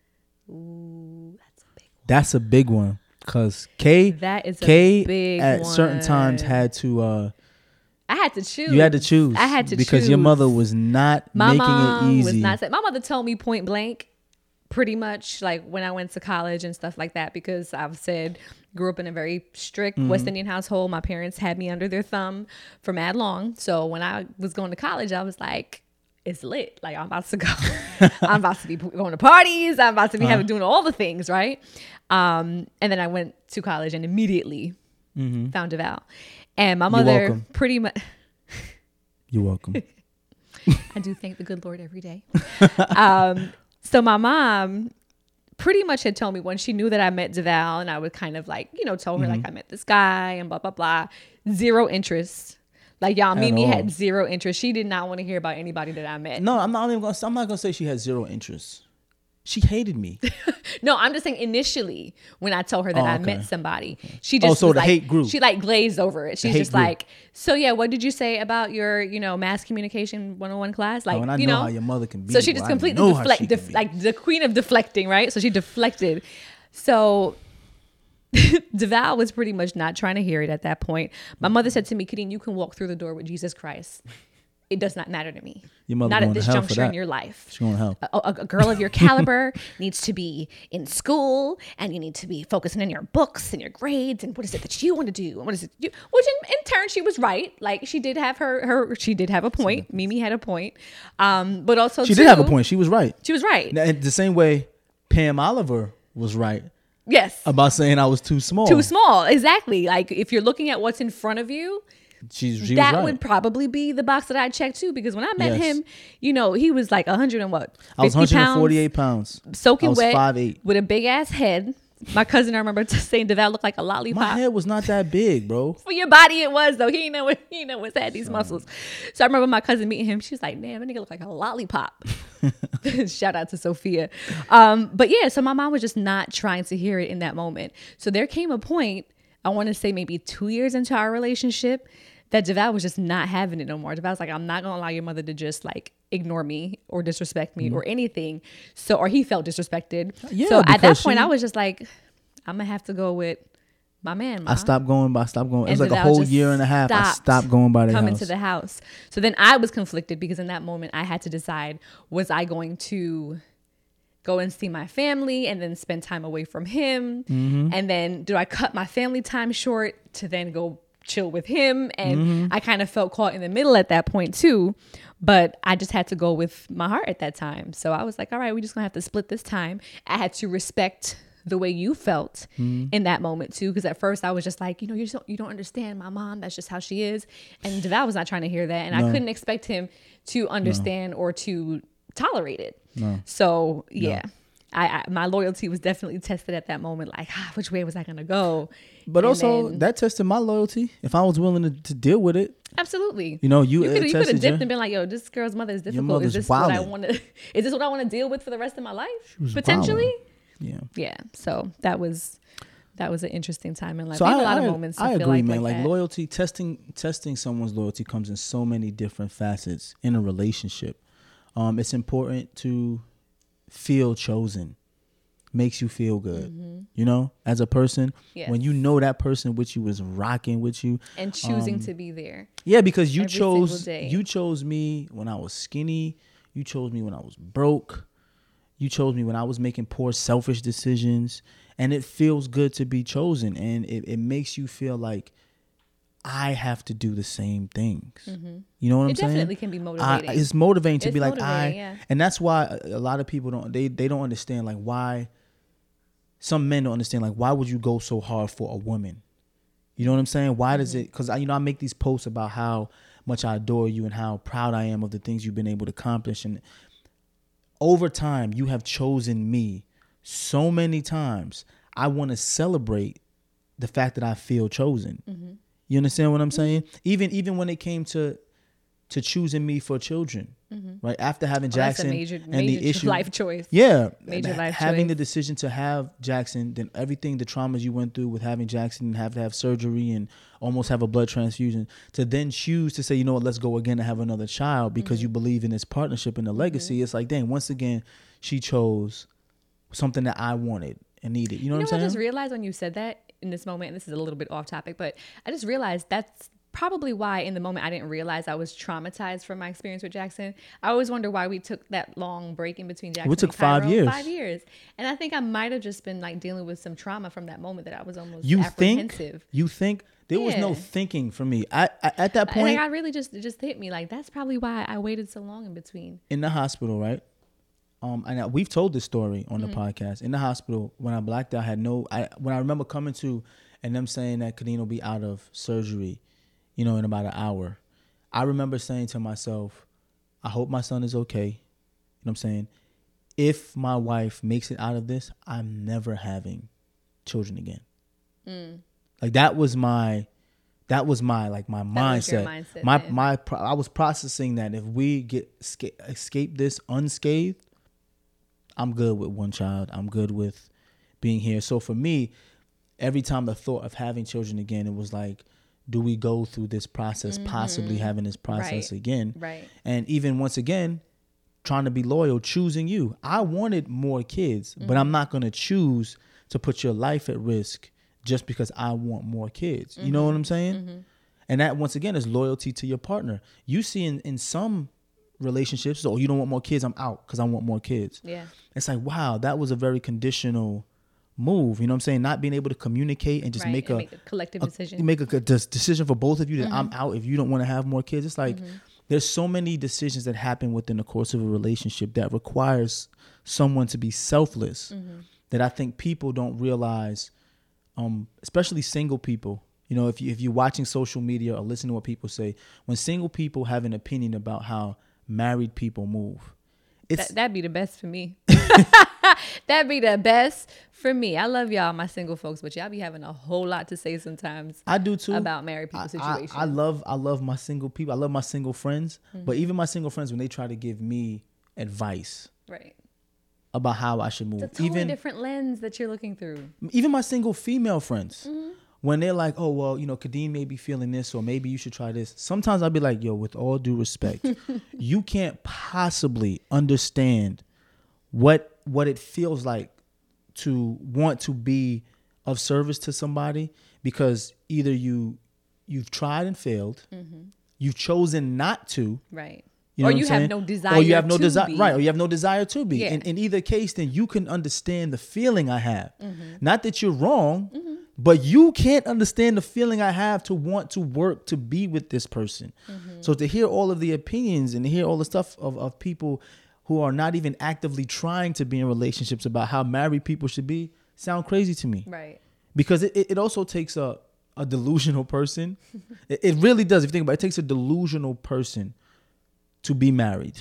Ooh, that's a big one. That's a big one, because Kay that is Kay a big at one. certain times had to uh I had to choose. You had to choose. I had to because choose. your mother was not my making mom it easy. Was not, my mother told me point blank, pretty much like when I went to college and stuff like that, because I've said grew up in a very strict mm-hmm. West Indian household. My parents had me under their thumb for mad long. So when I was going to college, I was like, it's lit. Like I'm about to go. I'm about to be going to parties. I'm about to be uh-huh. having doing all the things, right? Um, and then I went to college and immediately mm-hmm. found DeVal. And my mother pretty much. You're welcome. I do thank the good Lord every day. Um, so my mom pretty much had told me when she knew that I met DeVal, and I would kind of like, you know, told her mm-hmm. like I met this guy and blah, blah, blah. Zero interest. Like y'all, Mimi had zero interest. She did not want to hear about anybody that I met. No, I'm not even gonna. I'm not gonna say she had zero interest. She hated me. No, I'm just saying initially when I told her that Oh, I okay. met somebody, she just Oh, so was the like, hate grew. She like glazed over it. She's hate just grew. like, so yeah, what did you say about your, you know, mass communication one oh one class? Like, Oh, and I you know know, how your mother can be. so she Well, just I completely know how deflect, she can def- be. like the queen of deflecting, right? So she deflected. So DeVal was pretty much not trying to hear it at that point. My mother said to me, Kadeen, you can walk through the door with Jesus Christ. It does not matter to me. Your mother Not going at to this hell for juncture in that. your life. She's going to hell. A, a, a girl of your caliber needs to be in school, and you need to be focusing on your books and your grades and what is it that you want to do and what is it you, which in, in turn she was right. Like she did have her her she did have a point. Mimi had a point, um, but also She too, did have a point. She was right. She was right. Now, in the same way Pam Oliver was right Yes, about saying I was too small. too small. Exactly. Like if you're looking at what's in front of you. She's, she That was right. would probably be the box that I checked too, because when I met Yes. him, you know, he was like a hundred and what? I was fifty one hundred forty-eight pounds. soaking I was wet, five eight. with a big ass head. My cousin, I remember t- saying DeVal looked like a lollipop. My head was not that big, bro. For your body, it was though. He didn't know what he didn't know what's had these muscles. So I remember my cousin meeting him. She was like, "Damn, that nigga look like a lollipop." Shout out to Sophia. Um, but yeah, so my mom was just not trying to hear it in that moment. So there came a point, I want to say maybe two years into our relationship, that DeVal was just not having it no more. DeVal was like, I'm not gonna allow your mother to just like ignore me or disrespect me mm-hmm. or anything. So, or he felt disrespected. Yeah, so at that she, point, I was just like, I'm gonna have to go with my man. Ma. I stopped going by. I stopped going. It was And like a DeVal whole just year and a half. I stopped going by the coming house. to the house. So then I was conflicted because in that moment I had to decide: was I going to go and see my family and then spend time away from him, mm-hmm. and then do I cut my family time short to then go chill with him? And mm-hmm. I kind of felt caught in the middle at that point too, but I just had to go with my heart at that time. So I was like, all right, we're just gonna have to split this time. I had to respect the way you felt mm-hmm. in that moment too, because at first I was just like, you know, you just don't, you don't understand my mom, that's just how she is. And DeVal was not trying to hear that, and no. I couldn't expect him to understand no. or to tolerate it. No. So yeah. No. I, I my loyalty was definitely tested at that moment. Like, ah, which way was I gonna go? But and also, then, that tested my loyalty. If I was willing to, to deal with it, absolutely. You know, you you could have dipped your, and been like, "Yo, this girl's mother is difficult. Is this wilding. what I want to? Is this what I want to deal with for the rest of my life? Potentially." Wilding. Yeah. Yeah. So that was that was an interesting time in life. So we have I, a lot I, of moments. I I agree, feel like, man. like, Like that. loyalty, testing testing someone's loyalty comes in so many different facets in a relationship. Um, it's important to feel chosen. Makes you feel good, mm-hmm. you know, as a person. Yes. When you know that person with you is rocking with you and choosing um, to be there. Yeah, because you every chose you chose me when I was skinny. You chose me when I was broke. You chose me when I was making poor, selfish decisions. And it feels good to be chosen, and it, it makes you feel like I have to do the same things. Mm-hmm. You know what it I'm saying? It definitely can be motivating. I, it's motivating to it's be like I, yeah. and that's why a, a lot of people don't they they don't understand like why. Some men don't understand, like, why would you go so hard for a woman? You know what I'm saying? Why does it, because, you know, I make these posts about how much I adore you and how proud I am of the things you've been able to accomplish. And over time, you have chosen me so many times. I want to celebrate the fact that I feel chosen. Mm-hmm. You understand what I'm saying? Mm-hmm. Even even when it came to to choosing me for children, mm-hmm. right? After having well, Jackson that's a major, and major the issue, life choice. Yeah, major life having choice. the decision to have Jackson, then everything, the traumas you went through with having Jackson and have to have surgery and almost have a blood transfusion, to then choose to say, you know what, let's go again and have another child because mm-hmm. you believe in this partnership and the legacy. Mm-hmm. It's like, dang, once again, she chose something that I wanted and needed. You know, you know what I'm what saying? I just realized when you said that in this moment, and this is a little bit off topic, but I just realized that's probably why in the moment I didn't realize I was traumatized from my experience with Jackson. I always wonder why we took that long break in between Jackson we took and Cairo. five years. Five years. And I think I might have just been like dealing with some trauma from that moment that I was almost you apprehensive. Think, you think? There yeah. was no thinking for me. I, I At that point. Like I really just, it just hit me. Like that's probably why I waited so long in between. In the hospital, right? Um, and we've told this story on mm-hmm. the podcast. In the hospital, when I blacked out, I had no, I when I remember coming to and them saying that Kadeen will be out of surgery, you know, in about an hour. I remember saying to myself, I hope my son is okay. You know what I'm saying? If my wife makes it out of this, I'm never having children again. Mm. Like that was my, that was my, like my mindset. mindset. My, man. my, I was processing that if we get escape, escape this unscathed, I'm good with one child. I'm good with being here. So for me, every time the thought of having children again, it was like, do we go through this process, mm-hmm. possibly having this process right. again? Right. And even once again, trying to be loyal, choosing you. I wanted more kids, mm-hmm. but I'm not going to choose to put your life at risk just because I want more kids. Mm-hmm. You know what I'm saying? Mm-hmm. And that, once again, is loyalty to your partner. You see in, in some relationships, oh, you don't want more kids, I'm out because I want more kids. Yeah. It's like, wow, that was a very conditional move. You know what I'm saying? Not being able to communicate and just right. make, and a, make a collective a, decision. Make a, a decision for both of you that mm-hmm. I'm out if you don't want to have more kids. It's like, mm-hmm. there's so many decisions that happen within the course of a relationship that requires someone to be selfless mm-hmm. that I think people don't realize, um, especially single people. You know, if, you, if you're watching social media or listening to what people say, when single people have an opinion about how married people move, it's that, that'd be the best for me. That'd be the best for me. I love y'all, my single folks, but y'all be having a whole lot to say sometimes. I do too. About married people's situations. I, I love, I love my single people. I love my single friends. Mm-hmm. But even my single friends, when they try to give me advice, right, about how I should move, it's a totally even different lens that you're looking through. Even my single female friends, mm-hmm. when they're like, "Oh, well, you know, Kadeem may be feeling this, or maybe you should try this." Sometimes I'll be like, "Yo, with all due respect, you can't possibly understand what what it feels like to want to be of service to somebody, because either you you've tried and failed, mm-hmm. you've chosen not to, right." You know or you have saying? no desire or you have no to desire, be. right? Or you have no desire to be. Yeah. In, in either case, then you can understand the feeling I have. Mm-hmm. Not that you're wrong, mm-hmm. but you can't understand the feeling I have to want to work to be with this person. Mm-hmm. So to hear all of the opinions and to hear all the stuff of, of people who are not even actively trying to be in relationships about how married people should be sound crazy to me. Right. Because it, it also takes a, a delusional person. it, it really does. If you think about it, it takes a delusional person to be married,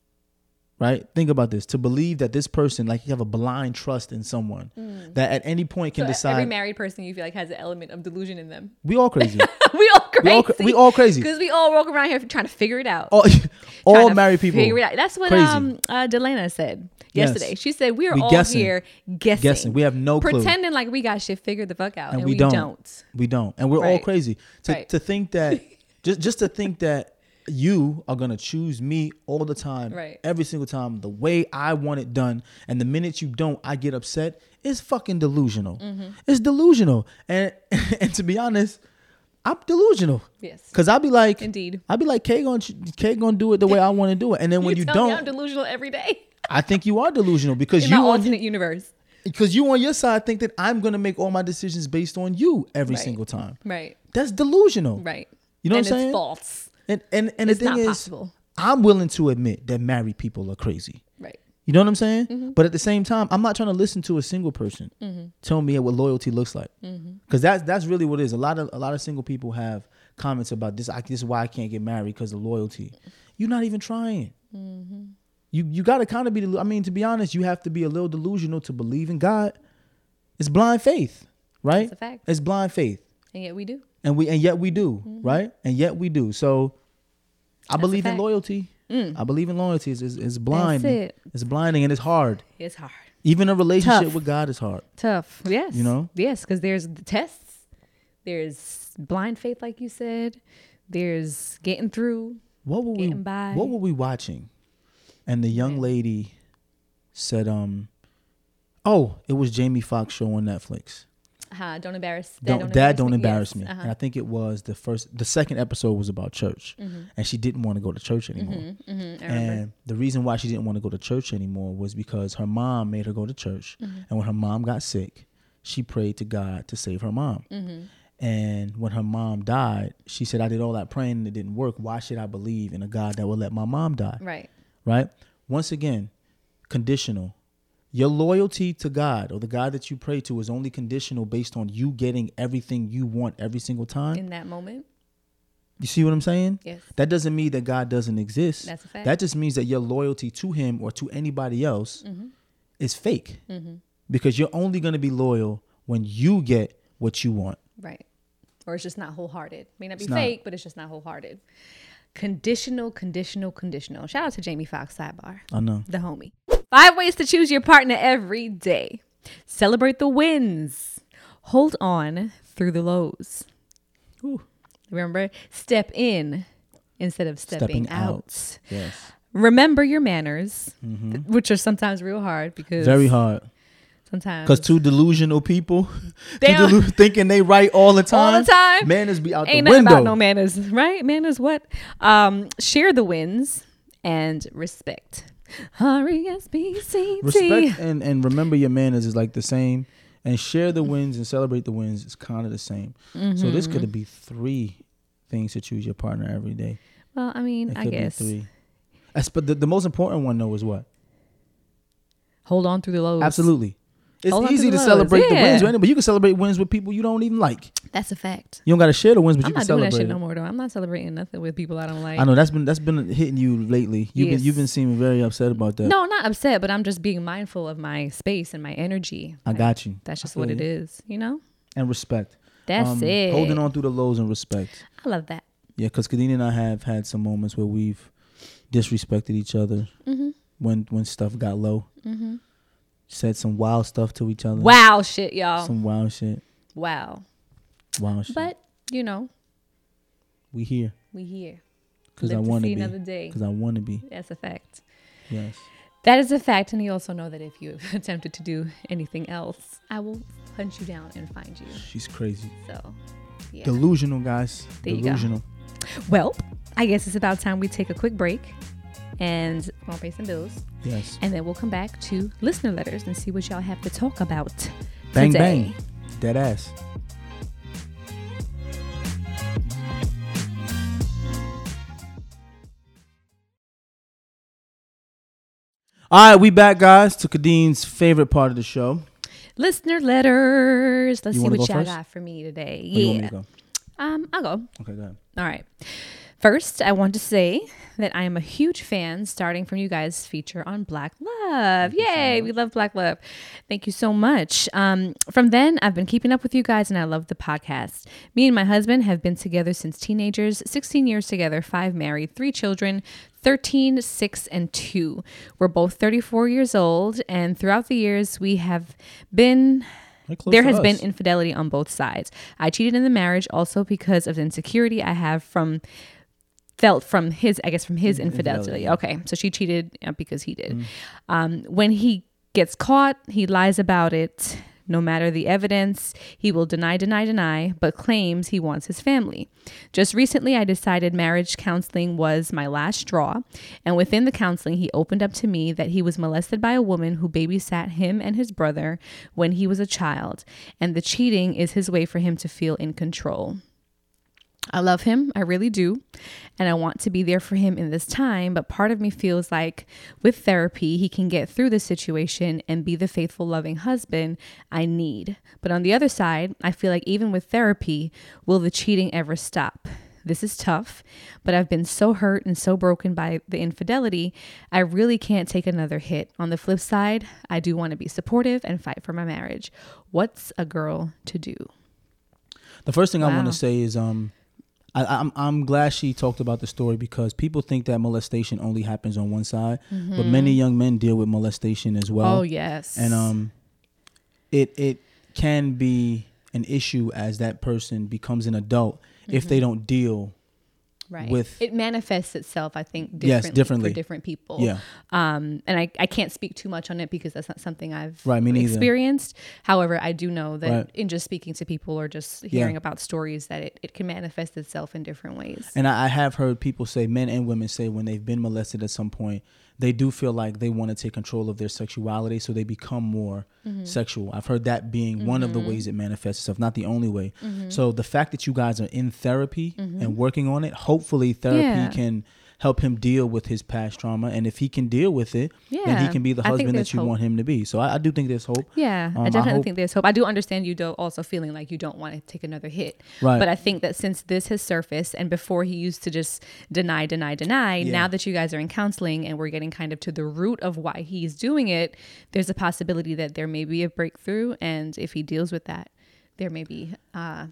right? Think about this. To believe that this person, like you have a blind trust in someone mm. that at any point can so decide. Every married person you feel like has an element of delusion in them. We all crazy. we all crazy. We all, we all crazy. Because we all walk around here trying to figure it out. All, all married people. Figure it out. That's what crazy. um uh, Delana said yesterday. Yes. She said we are we all guessing. here guessing. Guessing. We have no clue. Pretending like we got shit figured the fuck out. And, and we, we don't. don't. We don't. And we're right. all crazy. To, right. to think that, just, just to think that you are going to choose me all the time, right. every single time, the way I want it done. And the minute you don't, I get upset. It's fucking delusional. Mm-hmm. It's delusional. And and to be honest, I'm delusional. Yes. Because I'll be like, indeed. I'll be like, Kay gonna, Kay gonna do it the way I want to do it. And then when you, you don't. Me I'm delusional every day. I think you are delusional because In you my on alternate universe. Because you on your side think that I'm going to make all my decisions based on you every right. single time. Right. That's delusional. Right. You know and what I'm saying? It's false. And and, and it's the thing not is, possible. I'm willing to admit that married people are crazy. Right. You know what I'm saying? Mm-hmm. But at the same time, I'm not trying to listen to a single person mm-hmm. tell me what loyalty looks like. Because mm-hmm. that's that's really what it is. A lot of a lot of single people have comments about this. I, this is why I can't get married, because of loyalty. You're not even trying. Mm-hmm. You you got to kind of be. I mean, to be honest, you have to be a little delusional to believe in God. It's blind faith, right? That's a fact. It's blind faith. And yet we do. And we and yet we do, mm-hmm. right? And yet we do. So I That's believe in loyalty. Mm. I believe in loyalty. It's, it's, it's blind. That's it. It's blinding and it's hard. It's hard. Even a relationship Tough. with God is hard. Tough. Yes. You know? Yes, because there's the tests. There's blind faith, like you said. There's getting through. What were getting we by. What were we watching? And the young lady said, um, oh, it was Jamie Foxx show on Netflix. Uh-huh. Don't embarrass. Dad don't, don't Dad don't embarrass me. me. Yes. Uh-huh. And I think it was the first, the second episode was about church, mm-hmm. and she didn't want to go to church anymore. Mm-hmm. Mm-hmm. And the reason why she didn't want to go to church anymore was because her mom made her go to church, mm-hmm. and when her mom got sick, she prayed to God to save her mom. Mm-hmm. And when her mom died, she said, "I did all that praying and it didn't work. Why should I believe in a God that will let my mom die?" Right. Right. Once again, conditional. Your loyalty to God or the God that you pray to is only conditional based on you getting everything you want every single time. In that moment. You see what I'm saying? Yes. That doesn't mean that God doesn't exist. That's a fact. That just means that your loyalty to him or to anybody else mm-hmm. is fake. Mm-hmm. Because you're only going to be loyal when you get what you want. Right. Or it's just not wholehearted. May not be It's fake, not. but it's just not wholehearted. Conditional, conditional, conditional. Shout out to Jamie Foxx, sidebar. I know. The homie. Five ways to choose your partner every day. Celebrate the wins. Hold on through the lows. Ooh. Remember, step in instead of stepping, Stepping out. out. Yes. Remember your manners, Mm-hmm. th- which are sometimes real hard because Very hard. sometimes Because two delusional people They two don't- delu- thinking they right all the time. all the time. Manners be out Ain't the nothing window. about no manners, right? Manners what? Um, share the wins and respect. R E S P C T. Respect and, and remember your manners is like the same. And share the wins and celebrate the wins is kind of the same. Mm-hmm. So this could be three things to choose your partner every day. Well, I mean, It I could guess be three. That's, but the, the most important one though is what? hold on through the lows. Absolutely. It's Hold on easy to the to lows. celebrate the Yeah. wins, right? But you can celebrate wins with people you don't even like. That's a fact. You don't got to share the wins, but I'm you not can doing celebrate that shit it. no more though. I'm not celebrating nothing with people I don't like. I know that's been that's been hitting you lately. You've Yes. been you've been seeming very upset about that. No, not upset, but I'm just being mindful of my space and my energy. I Like, got you. That's just I what feel it you. is, you know? And respect. That's Um, it. Holding on through the lows and respect. I love that. Yeah, because Kadeen and I have had some moments where we've disrespected each other Mm-hmm. when when stuff got low. Mm-hmm. Said some wild stuff to each other. Wow, shit, y'all. Some wild shit. Wow. Wild shit. But, you know, we here we here. because I Live to want to see be. another day. Because I want to be. That's a fact. Yes. That is a fact. And you also know that if you attempted to do anything else, I will hunt you down and find you. She's crazy. So, yeah. Delusional, guys. There you go. Delusional. Well, I guess it's about time we take a quick break and we'll pay some bills. Yes. And then we'll come back to listener letters and see what y'all have to talk about Bang today. bang. Dead ass. All right, we back, guys, to Kadeen's favorite part of the show. Listener letters. Let's You see wanna what go y'all first? got for me today. Or you want me Yeah. to go? Um, I'll go. Okay, go ahead. All right. First, I want to say that I am a huge fan starting from you guys' feature on Black Love. you so Yay, we love Black Love. Thank you so much. Um, from then, I've been keeping up with you guys and I love the podcast. Me and my husband have been together since teenagers, sixteen years together, five married, three children, thirteen, six, and two. We're both thirty-four years old, and throughout the years, we have been They're close there to has us. been infidelity on both sides. I cheated in the marriage also because of the insecurity I have from felt from his, I guess from his infidelity. Infidelity. Okay, so she cheated uh, because he did. Mm. Um, when he gets caught, he lies about it. No matter the evidence, he will deny, deny, deny, but claims he wants his family. Just recently, I decided marriage counseling was my last straw. And within the counseling, he opened up to me that he was molested by a woman who babysat him and his brother when he was a child. And the cheating is his way for him to feel in control. I love him. I really do. And I want to be there for him in this time. But part of me feels like with therapy, he can get through the situation and be the faithful, loving husband I need. But on the other side, I feel like even with therapy, will the cheating ever stop? This is tough, but I've been so hurt and so broken by the infidelity, I really can't take another hit. On the flip side, I do want to be supportive and fight for my marriage. What's a girl to do? The first thing I want Wow. to say is um, I, I'm I'm glad she talked about the story because people think that molestation only happens on one side, but many young men deal with molestation as well. Oh, yes. And um, it it can be an issue as that person becomes an adult if they don't deal. Right. with- it manifests itself, I think, differently, Yes, differently. for different people. Yeah. Um, and I, I can't speak too much on it because that's not something I've Right, me neither. experienced. However, I do know that Right. in just speaking to people or just Yeah. hearing about stories that it, it can manifest itself in different ways. And I, I have heard people say, men and women say, when they've been molested at some point, they do feel like they want to take control of their sexuality, so they become more Mm-hmm. sexual. I've heard that being one of the ways it manifests itself, not the only way. Mm-hmm. So the fact that you guys are in therapy and working on it, hopefully therapy Yeah. can help him deal with his past trauma. And if he can deal with it, then he Yeah. can be the I think husband there's that you hope. want him to be. So I, I do think there's hope. Yeah, Um, I I definitely hope- think there's hope. I do understand you, though, also feeling like you don't want to take another hit. Right. But I think that since this has surfaced and before he used to just deny, deny, deny, Yeah. now that you guys are in counseling and we're getting kind of to the root of why he's doing it, there's a possibility that there may be a breakthrough. And if he deals with that, there may be uh,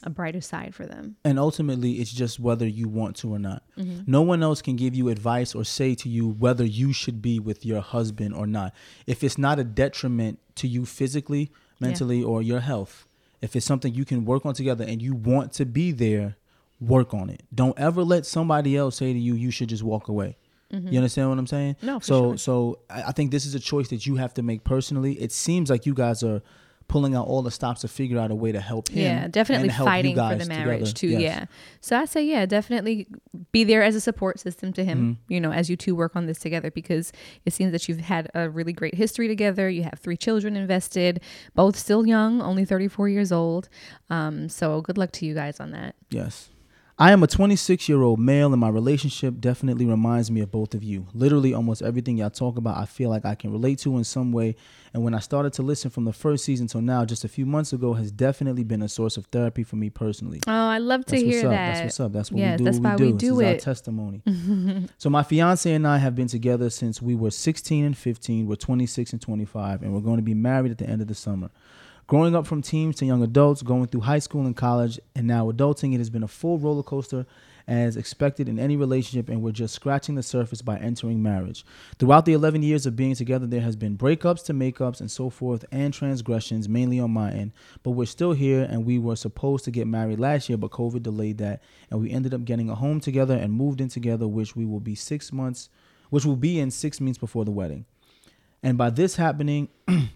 a brighter side for them. And ultimately, it's just whether you want to or not. Mm-hmm. No one else can give you advice or say to you whether you should be with your husband or not. If it's not a detriment to you physically, mentally, yeah. or your health, if it's something you can work on together and you want to be there, work on it. Don't ever let somebody else say to you, you should just walk away. Mm-hmm. You understand what I'm saying? No, for so, sure. So I think this is a choice that you have to make personally. It seems like you guys are pulling out all the stops to figure out a way to help him. Yeah, definitely fighting for the marriage together. too. Yes. Yeah. So I say, yeah, definitely be there as a support system to him, mm-hmm. you know, as you two work on this together, because it seems that you've had a really great history together. You have three children invested, both still young, only thirty-four years old. Um, so good luck to you guys on that. Yes. I am a twenty-six-year-old male, and my relationship definitely reminds me of both of you. Literally, almost everything y'all talk about, I feel like I can relate to in some way. And when I started to listen from the first season till now, just a few months ago, has definitely been a source of therapy for me personally. Oh, I love to that's hear what's up. that. That's what's up. That's what yeah, we do. That's what why we do. we do this it. is our testimony. So my fiance and I have been together since we were sixteen and fifteen. We're twenty-six and twenty-five, and we're going to be married at the end of the summer. Growing up from teens to young adults, going through high school and college, and now adulting, it has been a full roller coaster as expected in any relationship, and we're just scratching the surface by entering marriage. Throughout the eleven years of being together, there has been breakups to makeups and so forth, and transgressions, mainly on my end. But we're still here, and we were supposed to get married last year, but COVID delayed that, and we ended up getting a home together and moved in together, which we will be six months, which will be in six months before the wedding. And by this happening,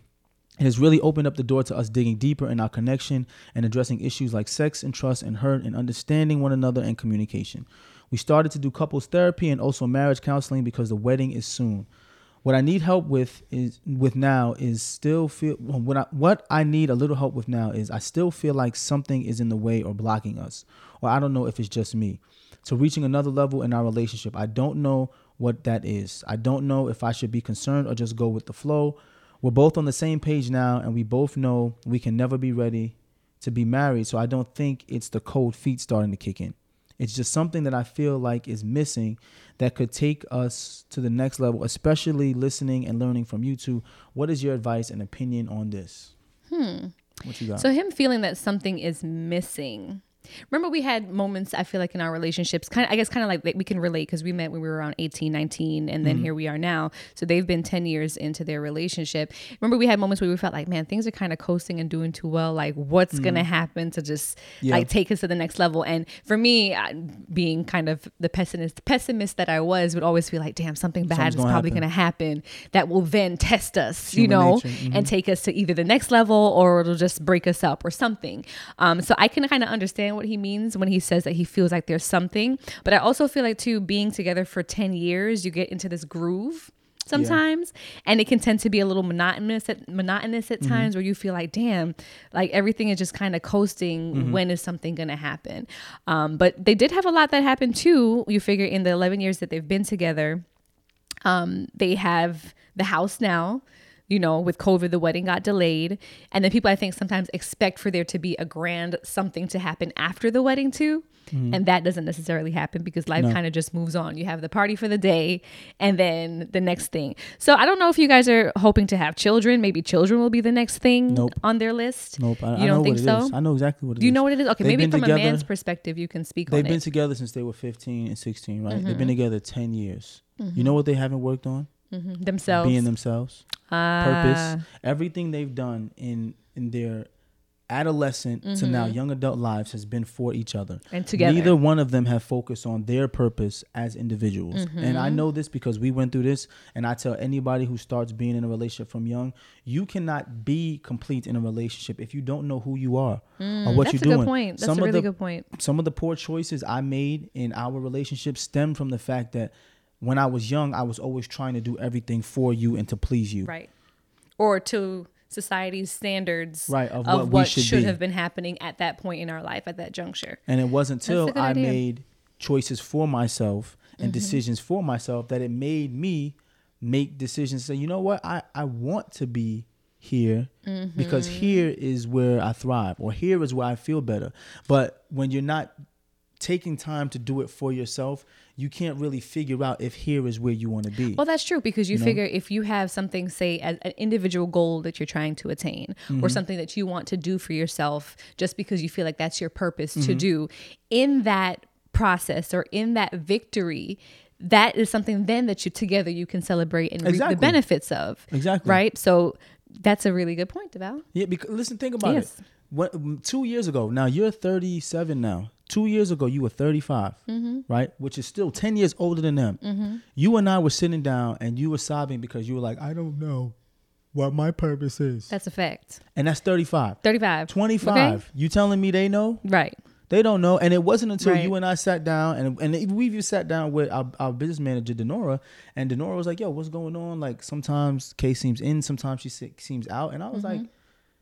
it has really opened up the door to us digging deeper in our connection and addressing issues like sex and trust and hurt and understanding one another and communication. We started to do couples therapy and also marriage counseling because the wedding is soon. What I need help with is with now is still feel what I, what I need a little help with now is I still feel like something is in the way or blocking us, or I don't know if it's just me. So reaching another level in our relationship, I don't know what that is. I don't know if I should be concerned or just go with the flow. We're both on the same page now, and we both know we can never be ready to be married, so I don't think it's the cold feet starting to kick in. It's just something that I feel like is missing that could take us to the next level, especially listening and learning from you two. What is your advice and opinion on this? Hmm. What you got? So him feeling that something is missing. Remember, we had moments, I feel like, in our relationships, kind of, I guess kind of like we can relate because we met when we were around eighteen, nineteen, and then mm-hmm. here we are now. So they've been ten years into their relationship. Remember, we had moments where we felt like, man, things are kind of coasting and doing too well. Like, what's mm-hmm. going to happen to just yeah. like take us to the next level? And for me, being kind of the pessimist, pessimist that I was, would always feel like, damn, something bad Something's is gonna probably going to happen that will then test us, Human you know, mm-hmm. and take us to either the next level or it'll just break us up or something. Um, so I can kind of understand what he means when he says that he feels like there's something, but I also feel like too, being together for ten years, you get into this groove sometimes yeah. and it can tend to be a little monotonous at monotonous at mm-hmm. times where you feel like, damn, like everything is just kind of coasting. Mm-hmm. When is something going to happen? Um, but they did have a lot that happened too. You figure in the eleven years that they've been together, um, they have the house now. You know, with COVID, the wedding got delayed. And then people, I think, sometimes expect for there to be a grand something to happen after the wedding too. Mm-hmm. And that doesn't necessarily happen because life no. kind of just moves on. You have the party for the day and then the next thing. So I don't know if you guys are hoping to have children. Maybe children will be the next thing nope. on their list. Nope. I, you I don't know think what it so? Is. I know exactly what it is. Do you know what it is? Okay, they've maybe from together, a man's perspective, you can speak on it. They've been together since they were fifteen and sixteen, right? Mm-hmm. They've been together ten years. Mm-hmm. You know what they haven't worked on? Mm-hmm. Themselves. Being themselves. Uh, Purpose. Everything they've done in in their adolescent mm-hmm. to now young adult lives has been for each other. And together. Neither one of them have focused on their purpose as individuals. Mm-hmm. And I know this because we went through this, and I tell anybody who starts being in a relationship from young, you cannot be complete in a relationship if you don't know who you are mm, or what that's you're a doing. Good point. That's some a really of the, good point. Some of the poor choices I made in our relationship stem from the fact that when I was young, I was always trying to do everything for you and to please you. Right. Or to society's standards right, of, of what, what should, should be. have been happening at that point in our life, at that juncture. And it wasn't until I idea. made choices for myself and mm-hmm. decisions for myself that it made me make decisions. Say, you know what? I, I want to be here mm-hmm. because here is where I thrive, or here is where I feel better. But when you're not taking time to do it for yourself, you can't really figure out if here is where you want to be. Well, that's true, because you, You know? figure if you have something, say, as an individual goal that you're trying to attain, Mm-hmm. or something that you want to do for yourself, just because you feel like that's your purpose Mm-hmm. to do, in that process or in that victory, that is something then that you together you can celebrate and Exactly. reap the benefits of. Exactly. Right. So that's a really good point, Deval. Yeah, because listen, think about Yes. it. What, two years ago, now you're thirty-seven now. Two years ago, you were thirty-five, Mm-hmm. right? Which is still ten years older than them. Mm-hmm. You and I were sitting down and you were sobbing because you were like, I don't know what my purpose is. That's a fact. And that's thirty-five. thirty-five. twenty-five. Okay? You telling me they know? Right. They don't know. And it wasn't until Right. you and I sat down, and and we even sat down with our, our business manager, Denora, and Denora was like, yo, what's going on? Like, sometimes Kay seems in, sometimes she se- seems out. And I was Mm-hmm. like,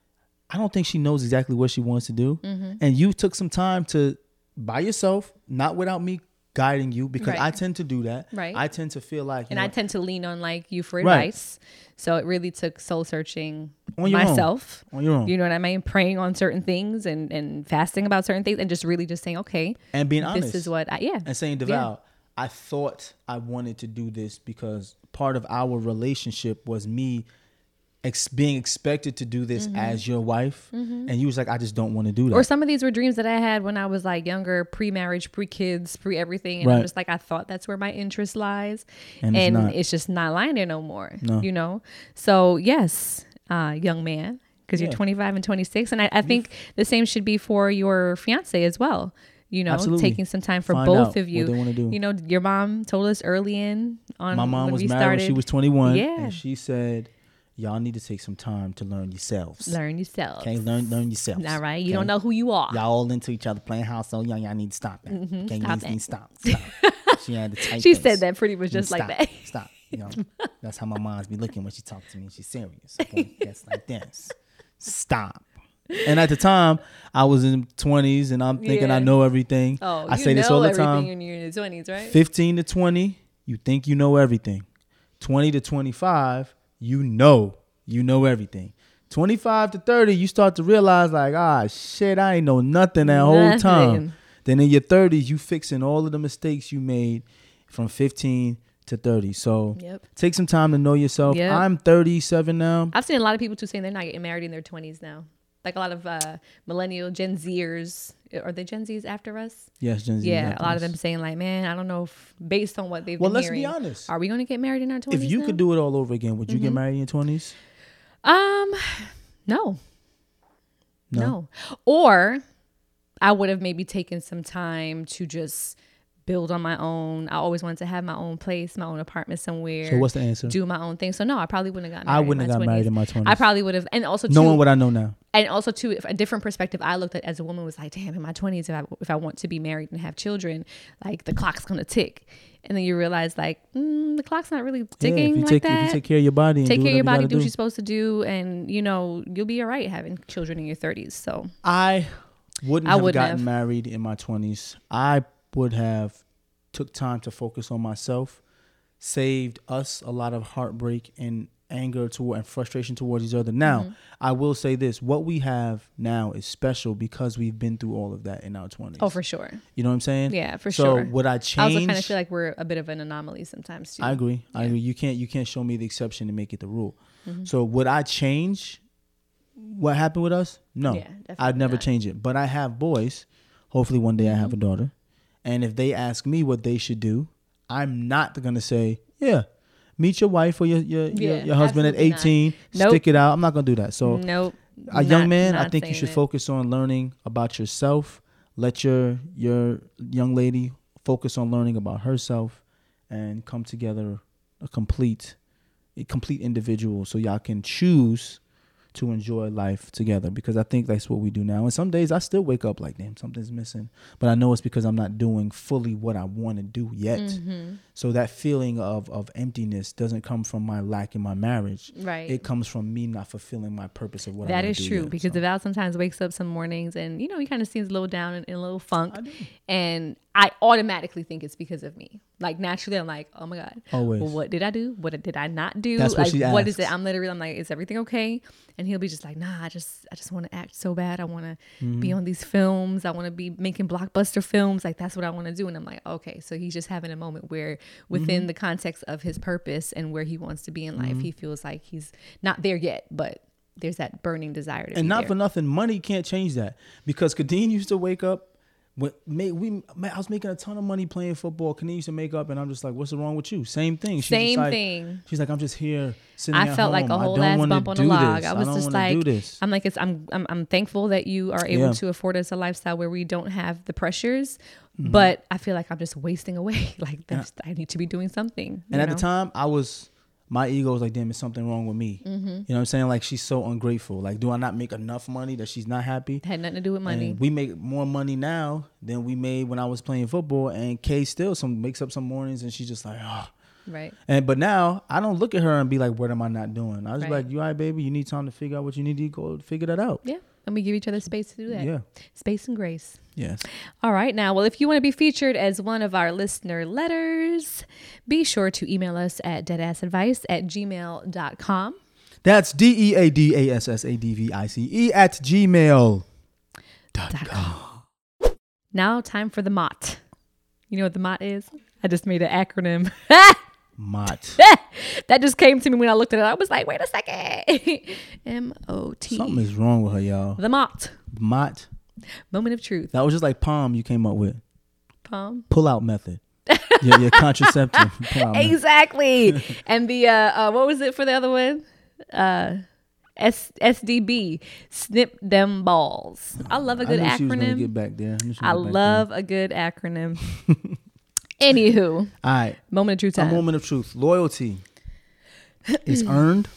I don't think she knows exactly what she wants to do. Mm-hmm. And you took some time to, by yourself, not without me guiding you, because Right. I tend to do that. Right. I tend to feel like, you And know, I tend to lean on like you for Right. advice. So it really took soul searching On your own. myself. on your own. You know what I mean? Praying on certain things and, and fasting about certain things, and just really just saying, okay, and being honest. this is what I, yeah. And saying, Deval, Yeah. I thought I wanted to do this because part of our relationship was me ex- being expected to do this as your wife. And you was like, I just don't want to do that. Mm-hmm. Or some of these were dreams that I had when I was like younger, pre-marriage, pre-kids, pre-everything. And I'm Right. just like, I thought that's where my interest lies. And And, it's not. it's just not lying there no more, No. you know? So yes, uh, young man, because Yeah. you're twenty-five and twenty-six. And I, I think the same should be for your fiance as well. You know, Absolutely. taking some time for Find both out of you. what they wanna do. You know, your mom told us early in on My mom when was we married started, when she was twenty-one. Yeah. And she said, y'all need to take some time to learn yourselves. learn yourself. Okay, learn learn yourselves. All right. You okay? don't know who you are. Y'all all into each other playing house, so young. Y'all need to stop that. Okay, you stop need, that. need to stop. Stop. She had to type She things. said that pretty much just Stop, like that. Stop. You know, that's how my mom's be looking when she talks to me. She's serious. Okay? That's like this. Stop. And at the time, I was in twenties, and I'm thinking Yeah. I know everything. Oh, I you say this know all the everything time. when you're in your twenties, right? fifteen to twenty, you think you know everything. twenty to twenty-five, you know you know everything. twenty-five to thirty, you start to realize like, ah, shit, I ain't know nothing that whole time. Nothing. Then in your thirties, you fixing all of the mistakes you made from fifteen to thirty. So Yep. take some time to know yourself. Yep. I'm thirty-seven now. I've seen a lot of people too saying they're not getting married in their twenties now. Like a lot of uh, millennial Gen Zers. Are they Gen Zs after us? Yes, Gen Z. Yeah, after a lot us. of them saying like, man, I don't know if based on what they've Well, been let's hearing. be honest. Are we going to get married in our twenties? If you now? could do it all over again, would you get married in your twenties? Um, no. No? no. Or I would have maybe taken some time to just build on my own. I always wanted to have my own place, my own apartment somewhere. So what's the answer? Do my own thing. So no, I probably wouldn't have got I married. wouldn't in have my got married 20s. in my twenties. I probably would have, and also too, Knowing what I know now. and also too, if a different perspective I looked at as a woman was like, damn, in my twenties, if I if I want to be married and have children, like the clock's gonna tick, and then you realize like mm, the clock's not really Yeah, ticking if you like take that. if you take care of your body, and Take do care of your whatever body, you do what gotta you're supposed to do, and you know you'll be all right having children in your thirties. So I wouldn't I have wouldn't gotten have. married in my twenties. I would have took time to focus on myself, saved us a lot of heartbreak and anger toward and frustration towards each other. Now, Mm-hmm. I will say this: what we have now is special because we've been through all of that in our twenties. oh, for sure, You know what I'm saying? yeah, for so sure. would I I change? also kind of feel like we're a bit of an anomaly sometimes too. I agree. I Yeah. agree. You can't you can't show me the exception and make it the rule. Mm-hmm. So would I change what happened with us? No. Yeah, definitely I'd never not. change it. But I have boys. Hopefully one day I have a Mm-hmm. daughter. And if they ask me what they should do, I'm not gonna say, yeah, meet your wife or your your, your, Yeah, your husband at absolutely not. eighteen, Nope. stick it out. I'm not gonna do that. So nope. a young not- man, I not think you saying should it. focus on learning about yourself. Let your your young lady focus on learning about herself, and come together a complete, a complete individual, so y'all can choose to enjoy life together. Because I think that's what we do now. And some days I still wake up like, damn, something's missing. But I know it's because I'm not doing fully what I want to do yet. Mm-hmm. So that feeling of of emptiness doesn't come from my lack in my marriage. Right. It comes from me not fulfilling my purpose of what I That wanna is do true yet. because So, Deval sometimes wakes up some mornings and you know he kind of seems a little down and in a little funk, I do. and I automatically think it's because of me. Like naturally, I'm like, oh my God, Always. Well, what did I do? What did I not do? That's what like, she what is asks. it? I'm literally, I'm like, is everything okay? And he'll be just like, nah, I just, I just want to act so bad. I want to Mm-hmm. be on these films. I want to be making blockbuster films. Like that's what I want to do. And I'm like, okay, so he's just having a moment where, within Mm-hmm. the context of his purpose and where he wants to be in life, Mm-hmm. he feels like he's not there yet, but there's that burning desire to be And not there. for nothing, money can't change that. Because Kadeen used to wake up. When, make, we, man, I was making a ton of money playing football. Kadeen used to make up, and I'm just like, "What's wrong with you?" Same thing. She's Same just like, thing. She's like, "I'm just here sitting I at felt like home. a I whole don't ass wanna bump on the do log. this. I was don't just wanna like, do this." I'm like, it's, I'm, I'm, I'm thankful that you are able Yeah. to afford us a lifestyle where we don't have the pressures, Mm-hmm. but I feel like I'm just wasting away. Like that's, I need to be doing something. And you at know? the time, I was, my ego was like, damn, there's something wrong with me. Mm-hmm. You know what I'm saying? Like, she's so ungrateful. Like, do I not make enough money that she's not happy? had nothing to do with money. And we make more money now than we made when I was playing football. And Kay still some wakes up some mornings and she's just like, oh. Right. And but now I don't look at her and be like, what am I not doing? I was Right. like, you all right, baby? You need time to figure out what you need to go figure that out. Yeah. And we give each other space to do that. Yeah. Space and grace. Yes. All right. Now, well, if you want to be featured as one of our listener letters, be sure to email us at deadassadvice at gmail dot com. That's D E A D A S S A D V I C E at gmail dot com. Now, time for the M O T. You know what the M O T is? I just made an acronym. Mott. That just came to me when I looked at it. I was like, wait a second. M O T. Something is wrong with her, y'all. The M O T. Mott. Moment of truth. That was just like Palm you came up with. Palm. Pull out method. your, your contraceptive. Pull out method. Exactly. And the, uh, uh, what was it for the other one? Uh, S- SDB. Snip them balls. I love a good I knew she was gonna acronym. get back there. I, knew she I would get back love a good acronym. Anywho, there. All right. moment of truth A time. moment of truth. Loyalty is earned,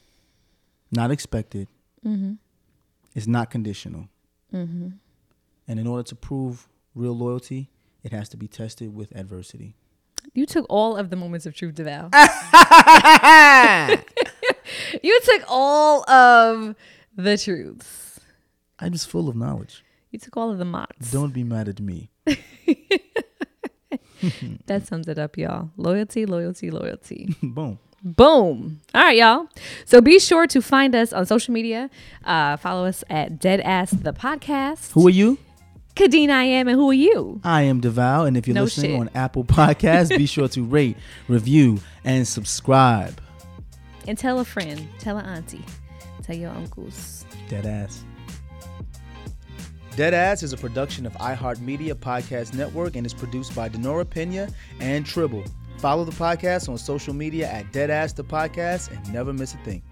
not expected. Mm-hmm. It's not conditional. Mm-hmm. And in order to prove real loyalty, it has to be tested with adversity. You took all of the moments of truth, DeVal. You took all of the truths. I'm just full of knowledge. You took all of the mots. Don't be mad at me. That sums it up, y'all. Loyalty, loyalty, loyalty. Boom. Boom. All right, y'all. So be sure to find us on social media. Uh, follow us at Deadass the Podcast. Who are you? Kadeen I am, and who are you? I am DeVal, and if you're No listening shit. on Apple Podcasts, be sure to rate, review, and subscribe. And tell a friend, tell an auntie, tell your uncles. Deadass. Deadass is a production of iHeartMedia Podcast Network and is produced by Denora Pena and Tribble. Follow the podcast on social media at Deadass the Podcast and never miss a thing.